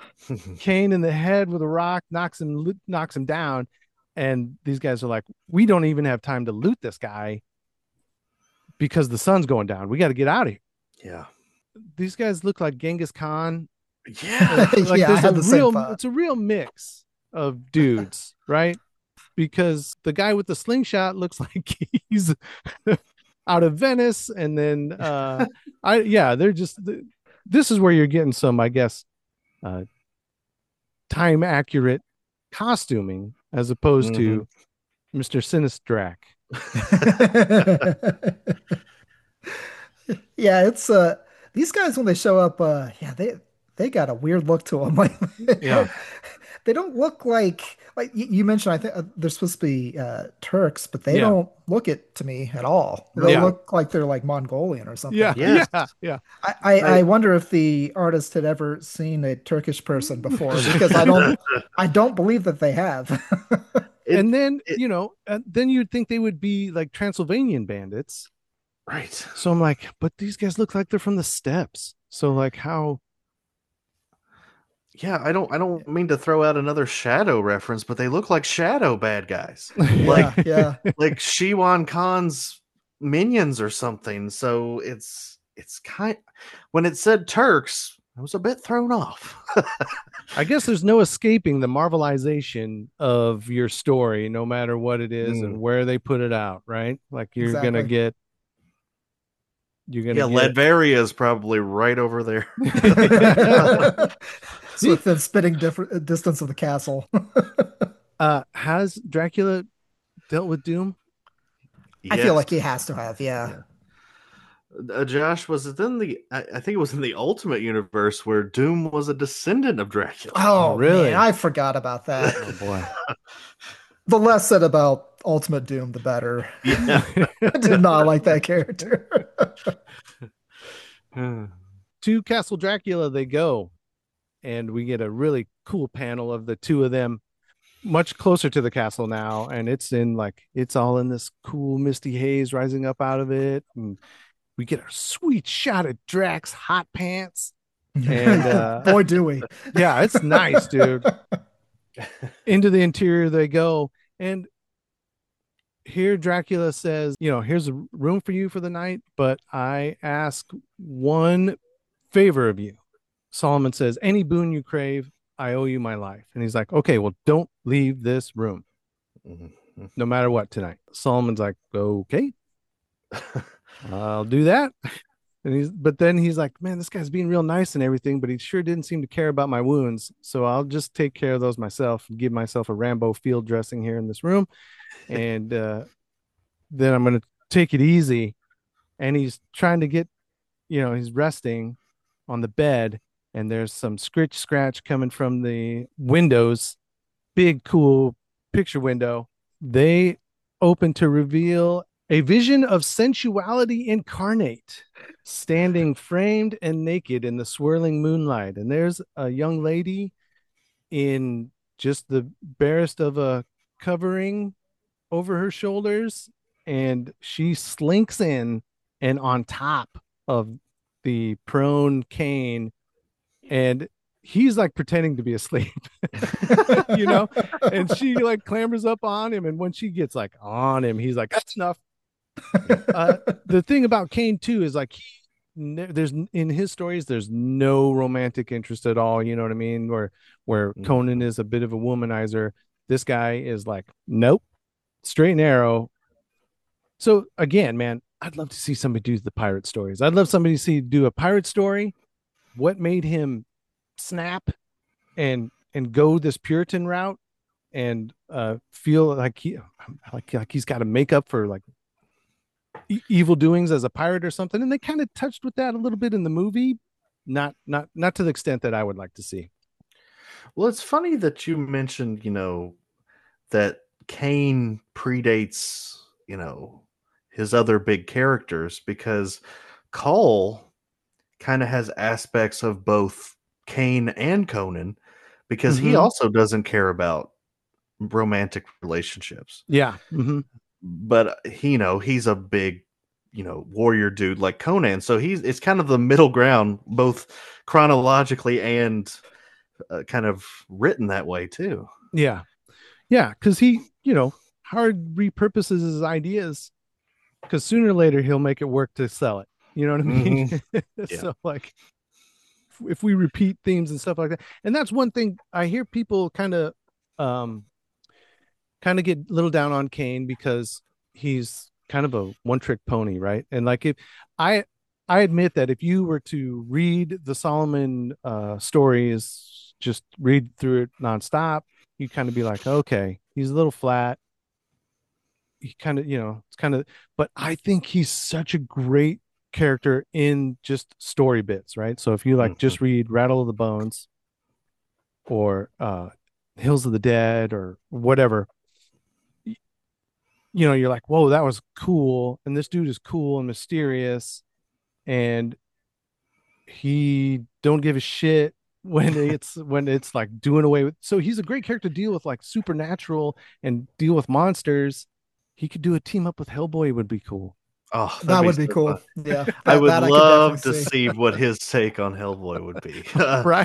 Kane in the head with a rock, knocks him knocks him down, and these guys are like, we don't even have time to loot this guy because the sun's going down. We got to get out of here. Yeah. These guys look like Genghis Khan. Yeah. Like yeah, I there's had a the same real thought. it's a real mix of dudes, right? Because the guy with the slingshot looks like he's out of Venice, and then uh I yeah, they're just this is where you're getting some, I guess, uh time accurate costuming as opposed Mm-hmm. to Mister Sinistrak. Yeah, it's uh these guys when they show up, uh yeah, they they got a weird look to them. Like, Yeah. they don't look like like you, you mentioned. I think uh, they're supposed to be uh Turks, but they Yeah. don't look it to me at all. They Yeah. look like they're like Mongolian or something. Yeah, Yes. yeah, yeah. I, I, I- I wonder if the artist had ever seen a Turkish person before, because I don't I don't believe that they have. It- and then it- you know, uh, then you'd think they would be like Transylvanian bandits. right. So I'm like, but these guys look like they're from the steppes. So like, how? Yeah, I don't I don't mean to throw out another Shadow reference, but they look like Shadow bad guys. Yeah, yeah. Like Shiwan Khan's minions or something. So it's it's kind when it said Turks, I was a bit thrown off. I guess there's no escaping the marvelization of your story, no matter what it is Mm. and where they put it out, right? Like you're gonna Exactly. get, you're Yeah, gonna get. Ledvaria is probably right over there. It's within spitting different distance of the castle. uh, has Dracula dealt with Doom? I feel Yes. like he has to have, yeah. Uh, Josh, was it in the? I, I think it was in the Ultimate Universe where Doom was a descendant of Dracula. Oh, really? man, I forgot about that. Oh boy. The less said about Ultimate Doom, the better. Yeah. I did not like that character. To Castle Dracula they go, and we get a really cool panel of the two of them much closer to the castle now, and it's in like it's all in this cool misty haze rising up out of it, and we get a sweet shot of Drax hot pants, and uh Boy, do we. yeah, it's nice, dude. Into the interior they go, and here Dracula says, you know, here's a room for you for the night, but I ask one favor of you. Solomon says, any boon you crave, I owe you my life. And he's like, okay, well, don't leave this room, Mhm. no matter what tonight. Solomon's like, okay, I'll do that. And he's, but then he's like, man, this guy's being real nice and everything, but he sure didn't seem to care about my wounds. So I'll just take care of those myself and give myself a Rambo field dressing here in this room. And uh, then I'm going to take it easy. And he's trying to get, you know, he's resting on the bed, and there's some scritch scratch coming from the windows. Big, cool picture window. They open to reveal a vision of sensuality incarnate, standing framed and naked in the swirling moonlight. And there's a young lady in just the barest of a covering over her shoulders, and she slinks in and on top of the prone Kane, and he's like pretending to be asleep, you know, and she like clambers up on him, and when she gets like on him, he's like, that's enough. Uh, the thing about Kane too is like he there's in his stories there's no romantic interest at all, you know what I mean, where where Mhm. Conan is a bit of a womanizer. This guy is like, nope, straight and arrow. So again, man, I'd love to see somebody do the pirate stories. I'd love somebody to see do a pirate story. What made him snap and and go this Puritan route and uh feel like he like like he's got to make up for like e- evil doings as a pirate or something. And they kind of touched with that a little bit in the movie, not not not to the extent that I would like to see. Well, it's funny that you mentioned, you know, that Kane predates, you know, his other big characters, because Cole kind of has aspects of both Kane and Conan, because he Mhm. also doesn't care about romantic relationships. Yeah. Mm-hmm. But he, you know, he's a big, you know, warrior dude like Conan. So he's it's kind of the middle ground, both chronologically and uh, kind of written that way too. Yeah. Yeah. Because he, you know, hard repurposes his ideas because sooner or later he'll make it work to sell it. You know what I mean? Mm-hmm. Yeah. So, like, if we repeat themes and stuff like that, and that's one thing I hear people kind of, um, kind of get a little down on Kane because he's kind of a one-trick pony, right? And like, if I, I admit that if you were to read the Solomon uh, stories, just read through it nonstop, you kind of be like, okay, he's a little flat. He kind of, you know, it's kind of, but I think he's such a great character in just story bits, right? So if you like Mhm. just read Rattle of the Bones or uh Hills of the Dead or whatever, y- you know, you're like, whoa, that was cool. And this dude is cool and mysterious. And he don't give a shit when it's when it's like doing away with. So he's a great character to deal with like supernatural and deal with monsters. He could do a team up with Hellboy, it would be cool. Oh, that'd That would be so cool. fun. Yeah, I that, would that I could love to definitely see what his take on Hellboy would be. Right?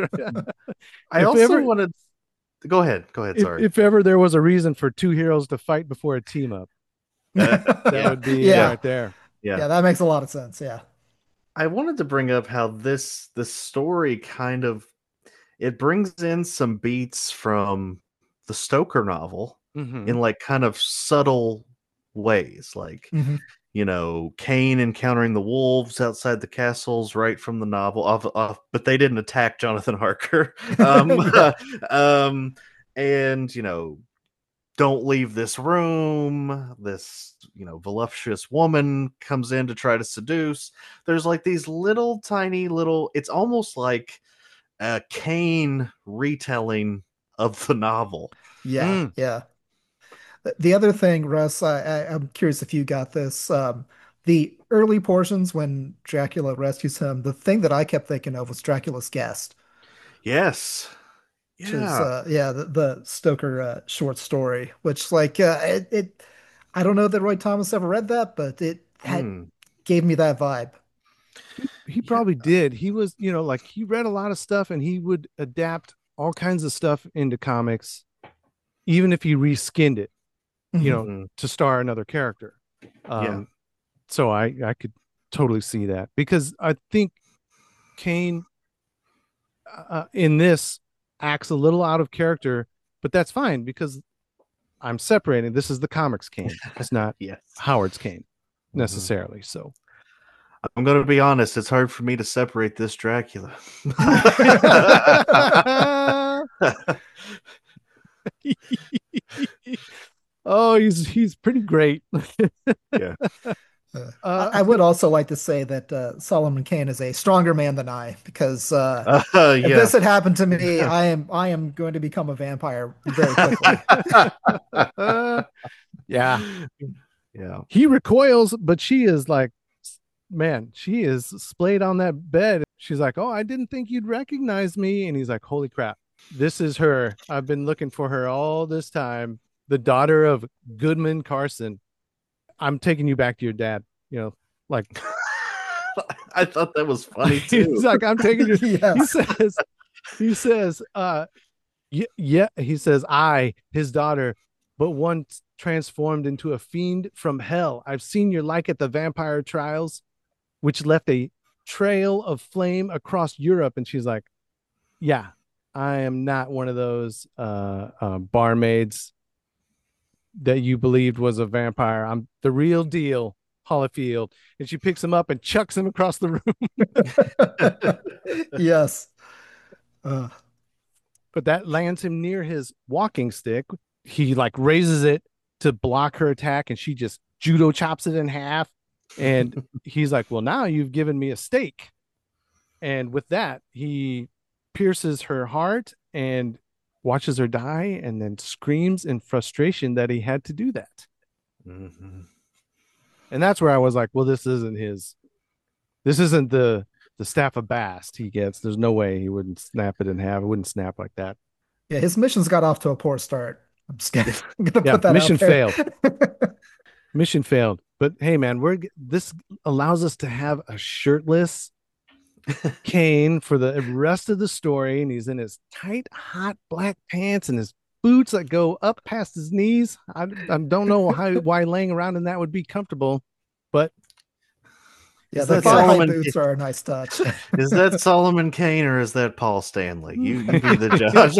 I If also ever- wanted. Go ahead. Go ahead. if, Sorry. if ever there was a reason for two heroes to fight before a team up, that Yeah. would be Yeah. right there. yeah. Yeah, that makes a lot of sense. Yeah. I wanted to bring up how this this story kind of it brings in some beats from the Stoker novel Mhm. in like kind of subtle ways, like Mhm. you know, Kane encountering the wolves outside the castles right from the novel off, off but they didn't attack Jonathan Harker. Um, um, and you know, don't leave this room. This, you know, voluptuous woman comes in to try to seduce. There's like these little tiny little, it's almost like a Kane retelling of the novel. Yeah. Mm. Yeah. The other thing, Russ, I, I, I'm curious if you got this. Um, the early portions when Dracula rescues him, the thing that I kept thinking of was Dracula's guest, Yes. which is Yeah. uh, yeah, the, the Stoker uh, short story. Which like uh, it, it, I don't know that Roy Thomas ever read that, but it had Mm. gave me that vibe. He probably did. He was, you know, like he read a lot of stuff and he would adapt all kinds of stuff into comics, even if he reskinned it, you know, Mhm. to star another character. Um, Yeah. So I, I could totally see that because I think Kane uh, in this acts a little out of character, but that's fine because I'm separating. This is the comics Kane. It's not Yes. Howard's Kane Mhm. necessarily. So I'm going to be honest. It's hard for me to separate this Dracula. Oh, he's he's pretty great. Yeah. Uh, Uh, I, I would also like to say that uh, Solomon Kane is a stronger man than I, because uh, Uh, if yeah. this had happened to me, I am I am going to become a vampire very quickly. yeah, Yeah. he recoils, but she is like, man, she is splayed on that bed. She's like, oh, I didn't think you'd recognize me. And he's like, holy crap, this is her. I've been looking for her all this time. The daughter of Goodman Carson. I'm taking you back to your dad. You know, like I thought that was funny too. he's like, I'm taking you. Yes. He says, he says, uh, yeah, yeah. He says, I, his daughter, but once transformed into a fiend from hell. I've seen your like at the vampire trials, which left a trail of flame across Europe. And she's like, yeah, I am not one of those uh, uh, barmaids that you believed was a vampire. I'm the real deal, Hollifield. And she picks him up and chucks him across the room. Yes. Uh, But that lands him near his walking stick. He like raises it to block her attack and she just judo chops it in half. And he's like, well, now you've given me a stake. And with that, he pierces her heart and watches her die and then screams in frustration that he had to do that. Mm-hmm. And that's where I was like, well, this isn't his, this isn't the, the staff of Bast he gets. There's no way he wouldn't snap it in half. It wouldn't snap like that. yeah, his missions got off to a poor start. I'm just gonna, I'm gonna Yeah, put that mission out there. failed. Mission failed. But hey, man, we're this allows us to have a shirtless Kane for the rest of the story, and he's in his tight, hot black pants and his boots that go up past his knees. I, I don't know how why laying around in that would be comfortable, but Yeah, Is the that thigh high Solomon? boots are a nice touch. Is that Solomon Kane or is that Paul Stanley? You you be the judge.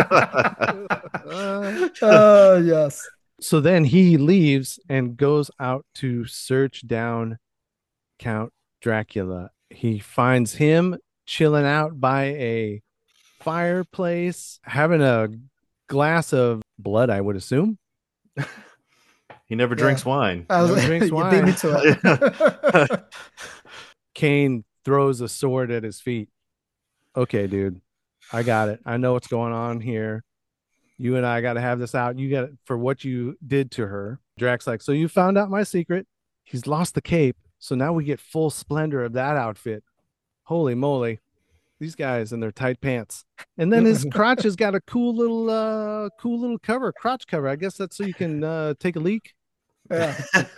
uh, yes. So then he leaves and goes out to search down Count Dracula. He finds him chilling out by a fireplace, having a glass of blood, I would assume. He never Yeah. drinks wine. I was, Never drinks you wine. beat me to it. Kane throws a sword at his feet. Okay, dude, I got it. I know what's going on here. You and I got to have this out. You got it for what you did to her. Drax like, so you found out my secret. He's lost the cape. So now we get full splendor of that outfit. Holy moly. These guys in their tight pants. And then his crotch has got a cool little uh cool little cover, crotch cover. I guess that's so you can uh take a leak. Yeah.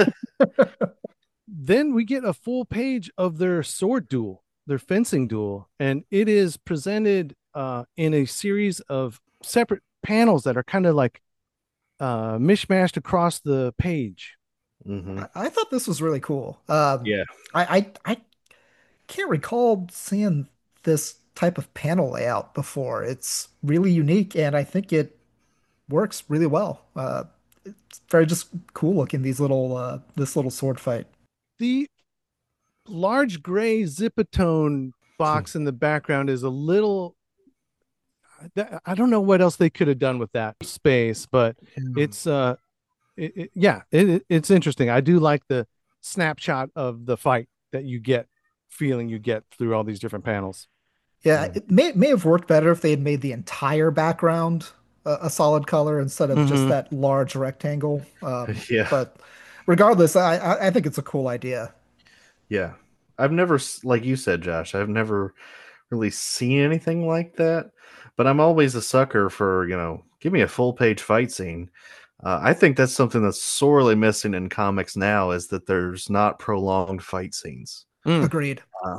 Then we get a full page of their sword duel, their fencing duel, and it is presented uh in a series of separate panels that are kind of like uh mishmashed across the page. Mm-hmm. I, I thought this was really cool. Um, Yeah. I, I I can't recall seeing this type of panel layout before. It's really unique, and I think it works really well. Uh, it's very just cool looking. These little uh, this little sword fight. The large gray Zipatone box in the background is a little I don't know what else they could have done with that space, but it's uh it, it, yeah, it, it's interesting. I do like the snapshot of the fight that you get, feeling you get through all these different panels. Yeah, it may may have worked better if they had made the entire background a, a solid color instead of just Mhm. that large rectangle. Um, Yeah. but regardless, I, I I think it's a cool idea. Yeah. I've never, s- like you said, Josh, I've never really seen anything like that. But I'm always a sucker for, you know, give me a full page fight scene. Uh, I think that's something that's sorely missing in comics now is that there's not prolonged fight scenes. Mm. Agreed. Uh,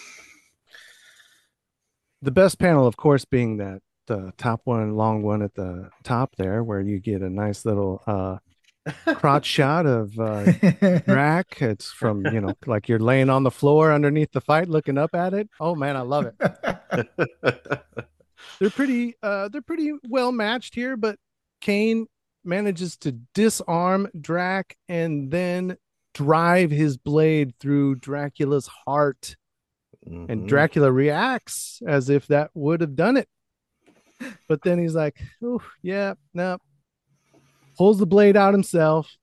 The best panel, of course, being that the top one, long one at the top there, where you get a nice little uh, crotch shot of uh, Drac. It's from, you know, like you're laying on the floor underneath the fight, looking up at it. Oh man, I love it. They're pretty, uh, they're pretty well matched here, but Kane manages to disarm Drac and then drive his blade through Dracula's heart. mhm. And Dracula reacts as if that would have done it. But then he's like, oh, yeah, no. Pulls the blade out himself,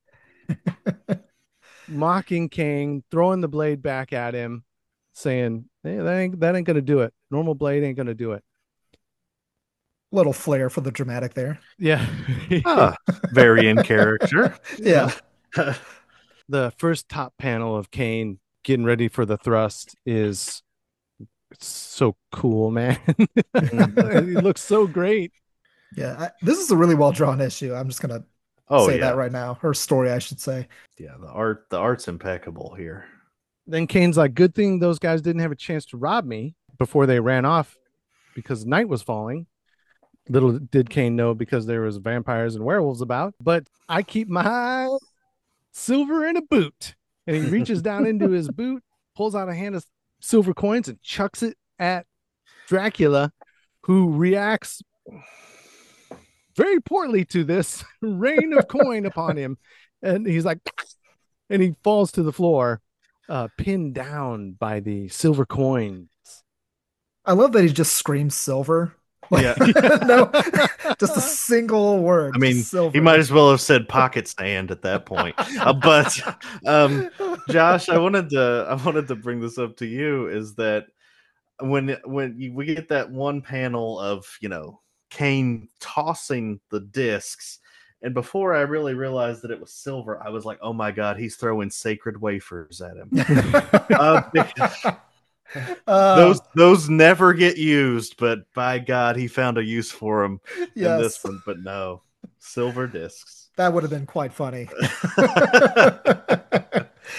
mocking Kane, throwing the blade back at him, saying, hey, that ain't, that ain't going to do it. Normal blade ain't going to do it. Little flair for the dramatic there. Yeah. Ah, very in character. Yeah. The first top panel of Kane getting ready for the thrust is it's so cool, man. He looks so great. Yeah. I, this is a really well drawn issue. I'm just gonna Oh say yeah, that right now. Her story, I should say. yeah. The art, the art's impeccable here. Then Kane's like, good thing those guys didn't have a chance to rob me before they ran off because night was falling. Little did Kane know because there was vampires and werewolves about, but I keep my silver in a boot. And he reaches down into his boot, pulls out a hand of silver coins and chucks it at Dracula, who reacts very poorly to this rain of coin upon him. And he's like, and he falls to the floor, uh, pinned down by the silver coins. I love that he just screams silver. Yeah. No, just a single word. I mean, silver. he might as well have said pocket sand at that point. Uh, but um, Josh, I wanted to I wanted to bring this up to you is that when when you, we get that one panel of, you know, Kane tossing the discs, and before I really realized that it was silver, I was like, oh my god, he's throwing sacred wafers at him. uh, because Uh, those those never get used, but by God, he found a use for them in this yes, one. But no, silver discs. that would have been quite funny.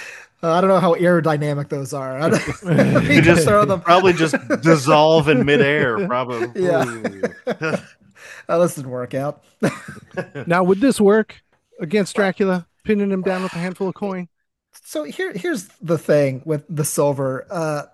Uh, I don't know how aerodynamic those are. I don't, You you can just throw them. probably just dissolve in midair. Probably. Yeah. Ooh. Oh, this didn't work out. Now, would this work against Dracula, pinning him down with a handful of coin? So here, here's the thing with the silver. Uh,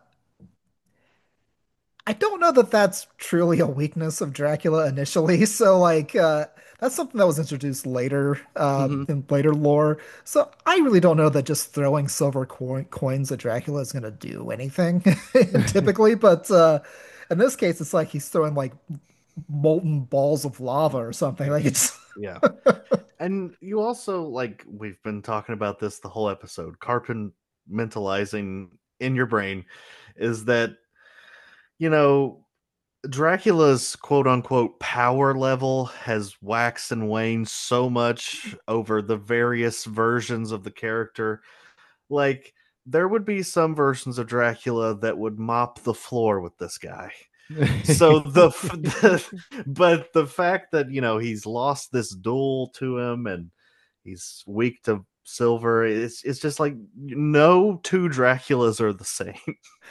I don't know that that's truly a weakness of Dracula initially. So like uh that's something that was introduced later uh Mm-hmm. in later lore. So I really don't know that just throwing silver coin coins at Dracula is going to do anything typically, but uh in this case it's like he's throwing like molten balls of lava or something. Like it's Yeah. And you also, like, we've been talking about this the whole episode, compartmentalizing in your brain is that, you know, Dracula's quote unquote power level has waxed and waned so much over the various versions of the character. Like, there would be some versions of Dracula that would mop the floor with this guy. So the, the but the fact that, you know, he's lost this duel to him and he's weak to silver, it's it's just like no two Draculas are the same.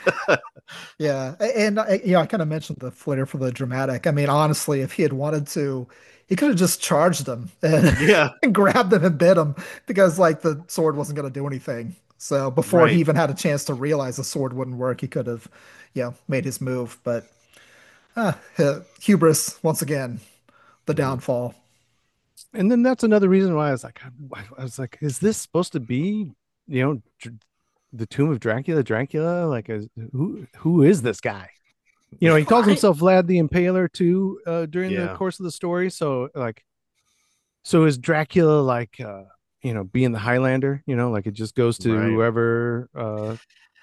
yeah. And I, you know, I kind of mentioned the flair for the dramatic. I mean, honestly, if he had wanted to, he could have just charged them and, Yeah, and grabbed them and bit them because like the sword wasn't going to do anything. So before he right. even had a chance to realize the sword wouldn't work, he could have, you know, made his move. But ah, uh, hubris once again, the Mhm. downfall. And then that's another reason why I was like, I, I was like, is this supposed to be, you know, Dr- the Tomb of Dracula? Dracula, like, is, who who is this guy? You know, he Well, calls I, himself Vlad the Impaler too uh, during the Yeah, course of the story. So, like, so is Dracula like, uh, you know, being the Highlander? You know, like it just goes to right. whoever. Uh,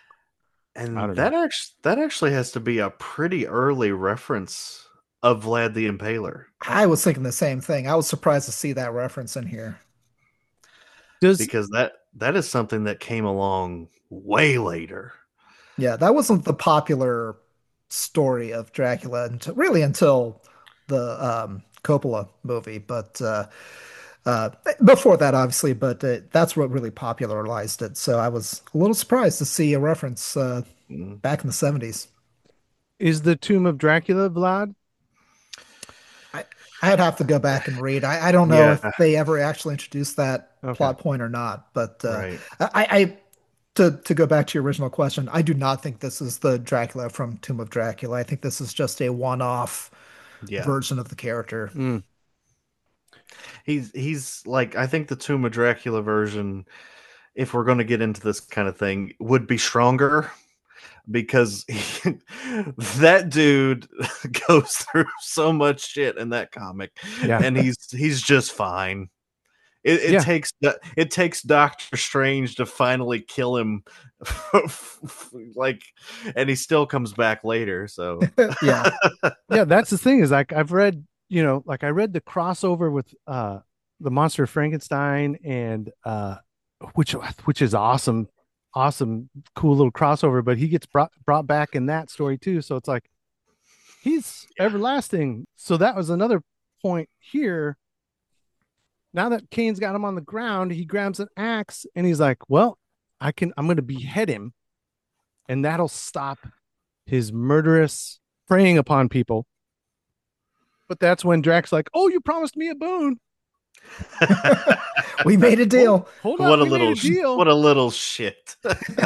I And don't that know. actually that actually has to be a pretty early reference of Vlad the Impaler I was thinking the same thing. I was surprised to see that reference in here. Does because that that is something that came along way later. Yeah, that wasn't the popular story of Dracula until really until the um, Coppola movie, but uh, uh, before that, obviously. But uh, that's what really popularized it. So I was a little surprised to see a reference uh, Mm. back in the seventies. is the Tomb of Dracula Vlad? I I'd have to go back and read. I, I don't know Yeah, if they ever actually introduced that Okay. plot point or not, but uh, right. I, I to to go back to your original question, I do not think this is the Dracula from Tomb of Dracula. I think this is just a one-off Yeah. version of the character. Mm. He's he's like, I think the Tomb of Dracula version, if we're going to get into this kind of thing, would be stronger because he, that dude goes through so much shit in that comic, Yeah. and he's he's just fine. It, it Yeah. takes it takes Doctor Strange to finally kill him, like, and he still comes back later. So Yeah. Yeah, that's the thing is like I've read, you know, like I read the crossover with uh the Monster of Frankenstein and uh which which is awesome, awesome, cool little crossover, but he gets brought brought back in that story too. So it's like he's everlasting. So that was another point here. Now that Kane's got him on the ground, he grabs an axe and he's like, well, I can I'm gonna behead him, and that'll stop his murderous preying upon people. But that's when Drax like, oh, you promised me a boon. We made a Hold, deal. hold what on, a we made little a deal. what a little shit.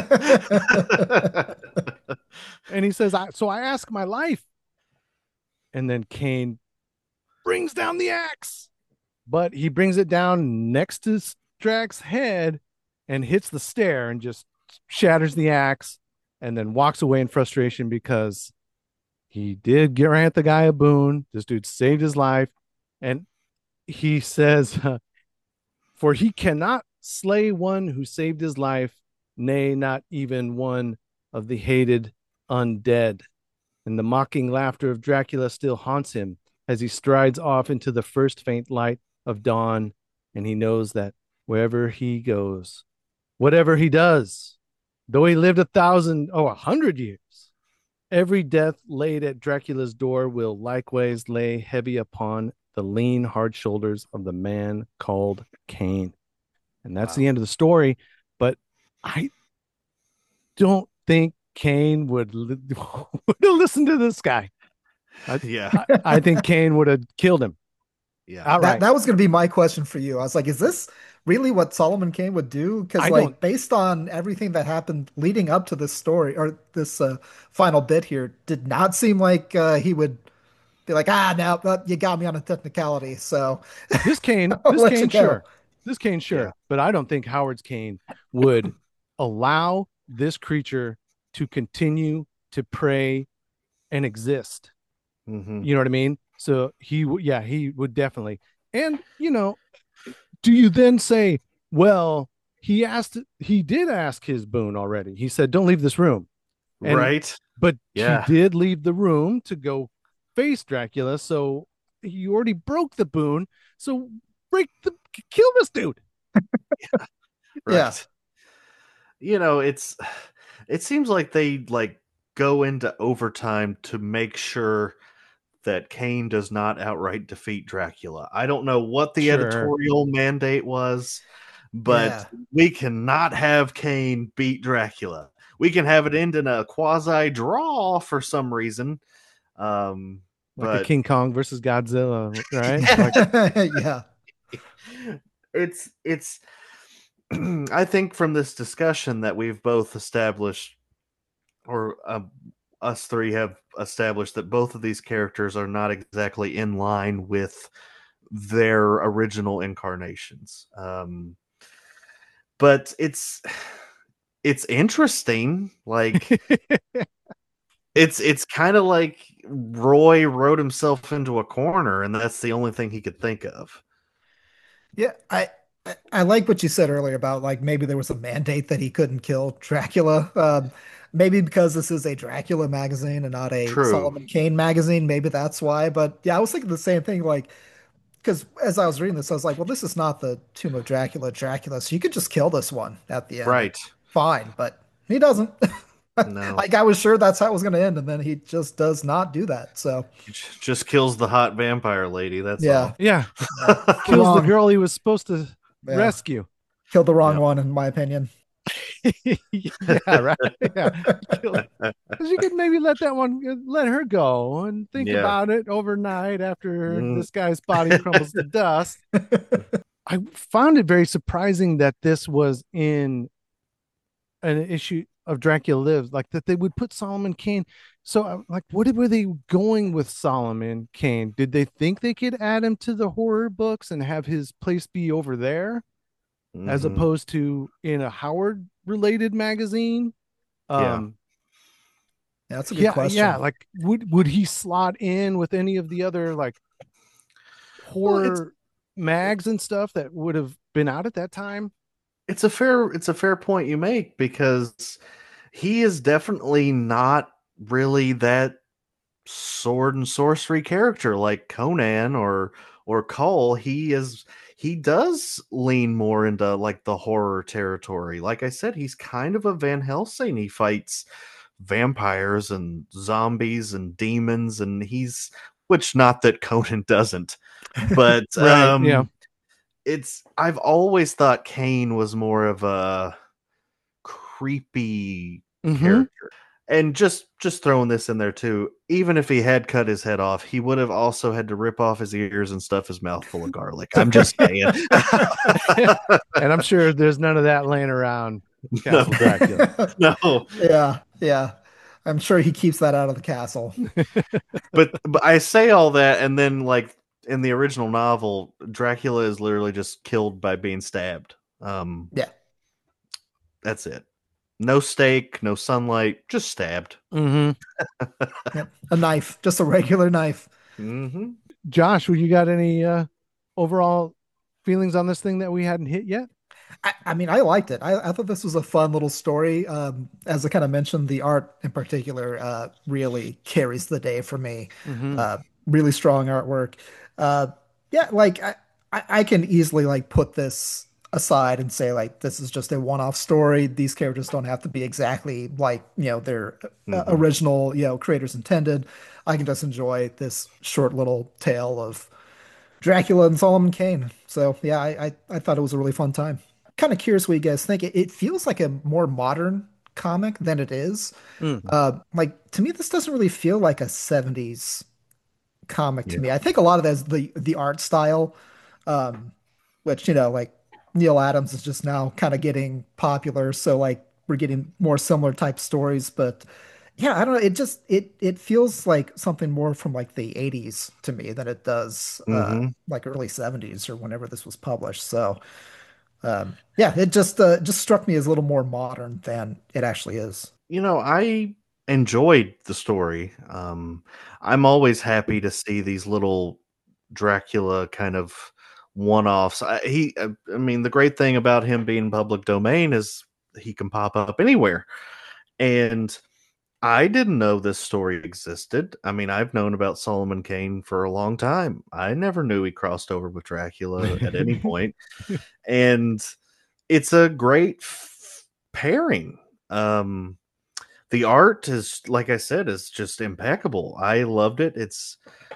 And he says, I, so I ask my life. And then Kane brings down the axe, but he brings it down next to Drax's head and hits the stair and just shatters the axe and then walks away in frustration because he did grant the guy a boon. This dude saved his life. And he says, uh, for he cannot slay one who saved his life, nay, not even one of the hated undead. And the mocking laughter of Dracula still haunts him as he strides off into the first faint light of dawn. And he knows that wherever he goes, whatever he does, though he lived a thousand, oh, a hundred years, every death laid at Dracula's door will likewise lay heavy upon the lean, hard shoulders of the man called Kane. And that's Wow. the end of the story. But I don't think Kane would, li- would listen to this guy. I, Yeah. I, I think Kane would have killed him Yeah. That outright. that was going to be my question for you. I was like, is this really what Solomon Kane would do? Because I don't. like based on everything that happened leading up to this story or this uh, final bit here, did not seem like uh, he would be like, ah, now uh, you got me on a technicality, so This Kane, I'll this let you Kane, go. sure. This Kane, Yeah. sure. But I don't think Howard's Kane would allow this creature to continue to prey and exist. Hmm. You know what I mean? So he, w- yeah, he would definitely. And, you know, do you then say, well, he asked, he did ask his boon already. He said, don't leave this room. And, Right. but he Yeah. did leave the room to go face Dracula. So he already broke the boon. So break the, kill this dude. Yeah. Right. You know, it's it seems like they like go into overtime to make sure that Kane does not outright defeat Dracula. I don't know what the Sure. editorial mandate was, but Yeah. we cannot have Kane beat Dracula. We can have it end in a quasi draw for some reason. Um, Like a but King Kong versus Godzilla, right? Like, Yeah. it's it's I think from this discussion that we've both established, or uh, us three have established, that both of these characters are not exactly in line with their original incarnations. Um, but it's it's interesting. Like it's it's kind of like Roy wrote himself into a corner, and that's the only thing he could think of. Yeah, I I I like what you said earlier about like maybe there was a mandate that he couldn't kill Dracula. Um, maybe because this is a Dracula magazine and not a True. Solomon Kane magazine. Maybe that's why. But yeah, I was thinking the same thing. Like, because as I was reading this, I was like, well, this is not the Tomb of Dracula, Dracula. So you could just kill this one at the end. Right. Fine, but he doesn't. No. Like I was sure that's how it was going to end, and then he just does not do that. So He j- just kills the hot vampire lady. That's yeah, yeah, yeah, kills the wrong. girl he was supposed to Yeah. rescue. Killed the wrong Yeah. one, in my opinion. Yeah, right. Yeah. Because you could maybe let that one, let her go and think Yeah. about it overnight after Mm. this guy's body crumbles to dust. I found it very surprising that this was in an issue of Dracula Lives, like that they would put Solomon Kane. So, I'm like, what were they going with Solomon Kane? Did they think they could add him to the horror books and have his place be over there, as Mhm. opposed to in a Howard related magazine? Yeah. Um, Yeah, that's a good yeah, question. yeah. Like, would would he slot in with any of the other like Well, it's horror mags and stuff that would have been out at that time? it's a fair it's a fair point you make, because he is definitely not really that sword and sorcery character like Conan or or Cole. He is he does lean more into like the horror territory. Like I said, he's kind of a Van Helsing. He fights vampires and zombies and demons, and he's, which not that Conan doesn't, but Right. um Yeah. it's I've always thought Kane was more of a creepy Mhm. character. And just just throwing this in there too, even if he had cut his head off, he would have also had to rip off his ears and stuff his mouth full of garlic. I'm just saying. And I'm sure there's none of that laying around No. Castle Dracula. No, Yeah, yeah. I'm sure he keeps that out of the castle. but but I say all that, and then like in the original novel, Dracula is literally just killed by being stabbed. Um, Yeah. that's it. No stake, no sunlight, just stabbed. Hmm. Yep. A knife, just a regular knife. Mm-hmm. Josh, you got any uh, overall feelings on this thing that we hadn't hit yet? I, I mean, I liked it. I, I thought this was a fun little story. Um, as I kind of mentioned, the art in particular uh, really carries the day for me. Mhm. Uh, really strong artwork. Uh, yeah, like I, I I can easily like put this aside and say like this is just a one-off story. These characters don't have to be exactly like you know their uh, Mhm. original you know creators intended. I can just enjoy this short little tale of Dracula and Solomon Kane. So yeah, I I, I thought it was a really fun time. Kind of curious what you guys think. It, it feels like a more modern comic than it is. Mm. Uh, like to me, this doesn't really feel like a seventies comic to Yeah. me. I think a lot of that is the the art style, um, which you know, like Neil Adams is just now kind of getting popular, so like we're getting more similar type stories. But yeah, I don't know. It just it it feels like something more from like the eighties to me than it does uh, Hmm. like early seventies or whenever this was published. So um, yeah, it just uh, just struck me as a little more modern than it actually is. You know, I enjoyed the story. Um, I'm always happy to see these little Dracula kind of one-offs. I, he, uh, I mean, the great thing about him being public domain is he can pop up anywhere. And I didn't know this story existed. I mean, I've known about Solomon Kane for a long time. I never knew he crossed over with Dracula at any point. And it's a great f- pairing. Um, the art is, like I said, is just impeccable. I loved it. It's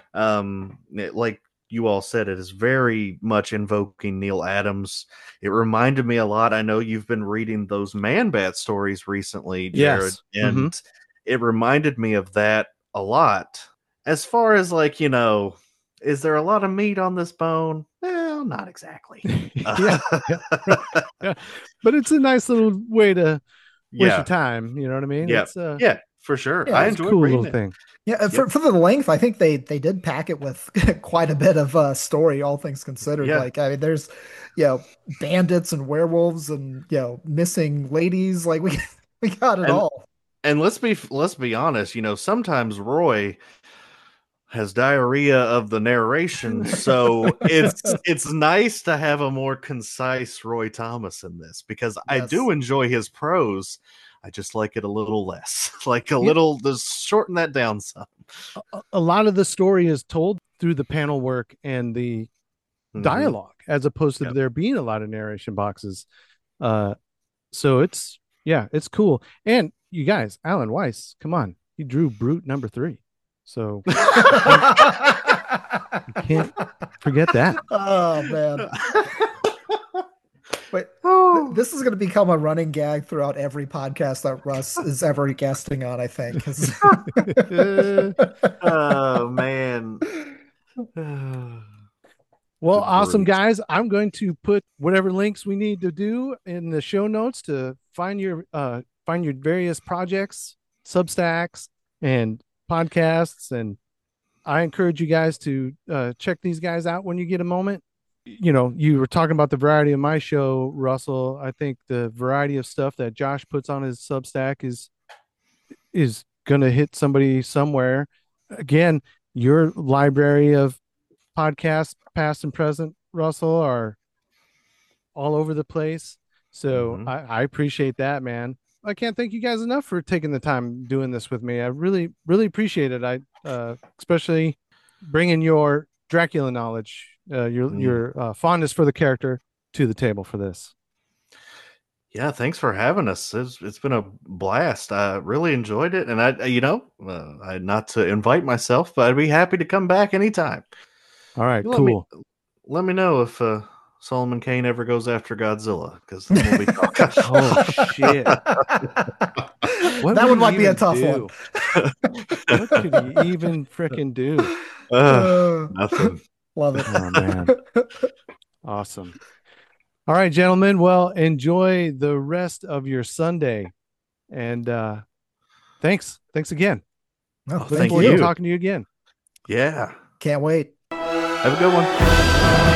um it- like you all said, it is very much invoking Neil Adams. It reminded me a lot. I know you've been reading those Man Bat stories recently, Jared, Yes. and Mhm. it reminded me of that a lot. As far as like, you know, is there a lot of meat on this bone? Well, not exactly. yeah, yeah, right, yeah. But it's a nice little way to waste Yeah. your time. You know what I mean? Yeah. It's uh, Yeah, for sure. Yeah, I it's it's a enjoyed cool reading little it. thing. Yeah, uh, for Yep. for the length, I think they they did pack it with quite a bit of uh story, all things considered. Yeah. Like, I mean, there's, you know, bandits and werewolves and, you know, missing ladies. Like we we got it And all. and let's be let's be honest, you know, sometimes Roy has diarrhea of the narration, so it's it's nice to have a more concise Roy Thomas in this because I do Yes. enjoy his prose. I just like it a little less. Like a Yeah. little just shorten that down some. A, a lot of the story is told through the panel work and the Mhm. dialogue, as opposed to Yep. there being a lot of narration boxes. Uh, so it's yeah, it's cool. And you guys, Alan Weiss, come on, he drew Brute number three, so you can't forget that. Oh man. Wait, th- Oh, this is going to become a running gag throughout every podcast that Russ is ever guesting on, I think. 'cause- oh man. Well, Good awesome, grief. guys. I'm going to put whatever links we need to do in the show notes to find your uh find your various projects, Substacks, and podcasts. And I encourage you guys to uh, check these guys out when you get a moment. You know, you were talking about the variety of my show, Russell. I think the variety of stuff that Josh puts on his Substack is is gonna hit somebody somewhere. Again, your library of podcasts, past and present, Russell, are all over the place. So Mhm. I, I appreciate that, man. I can't thank you guys enough for taking the time doing this with me. I really, really appreciate it. I uh, especially bringing your Dracula knowledge, uh, your Mm. your uh, fondness for the character to the table for this. Yeah, thanks for having us. It's, it's been a blast. I really enjoyed it, and I, you know, uh, I not to invite myself, but I'd be happy to come back anytime. All right, You let me cool. let me know if uh, Solomon Kane ever goes after Godzilla, because then we'll be talking. Oh shit! What that would one he might be a even tough do? one. What could he even frickin' do? Uh, Uh, nothing. love it. Oh man. Awesome. All right, gentlemen. Well, enjoy the rest of your Sunday. And uh thanks. Thanks again. No, Oh, Look thank thank forward you. to you. talking to you again. Yeah. Can't wait. Have a good one.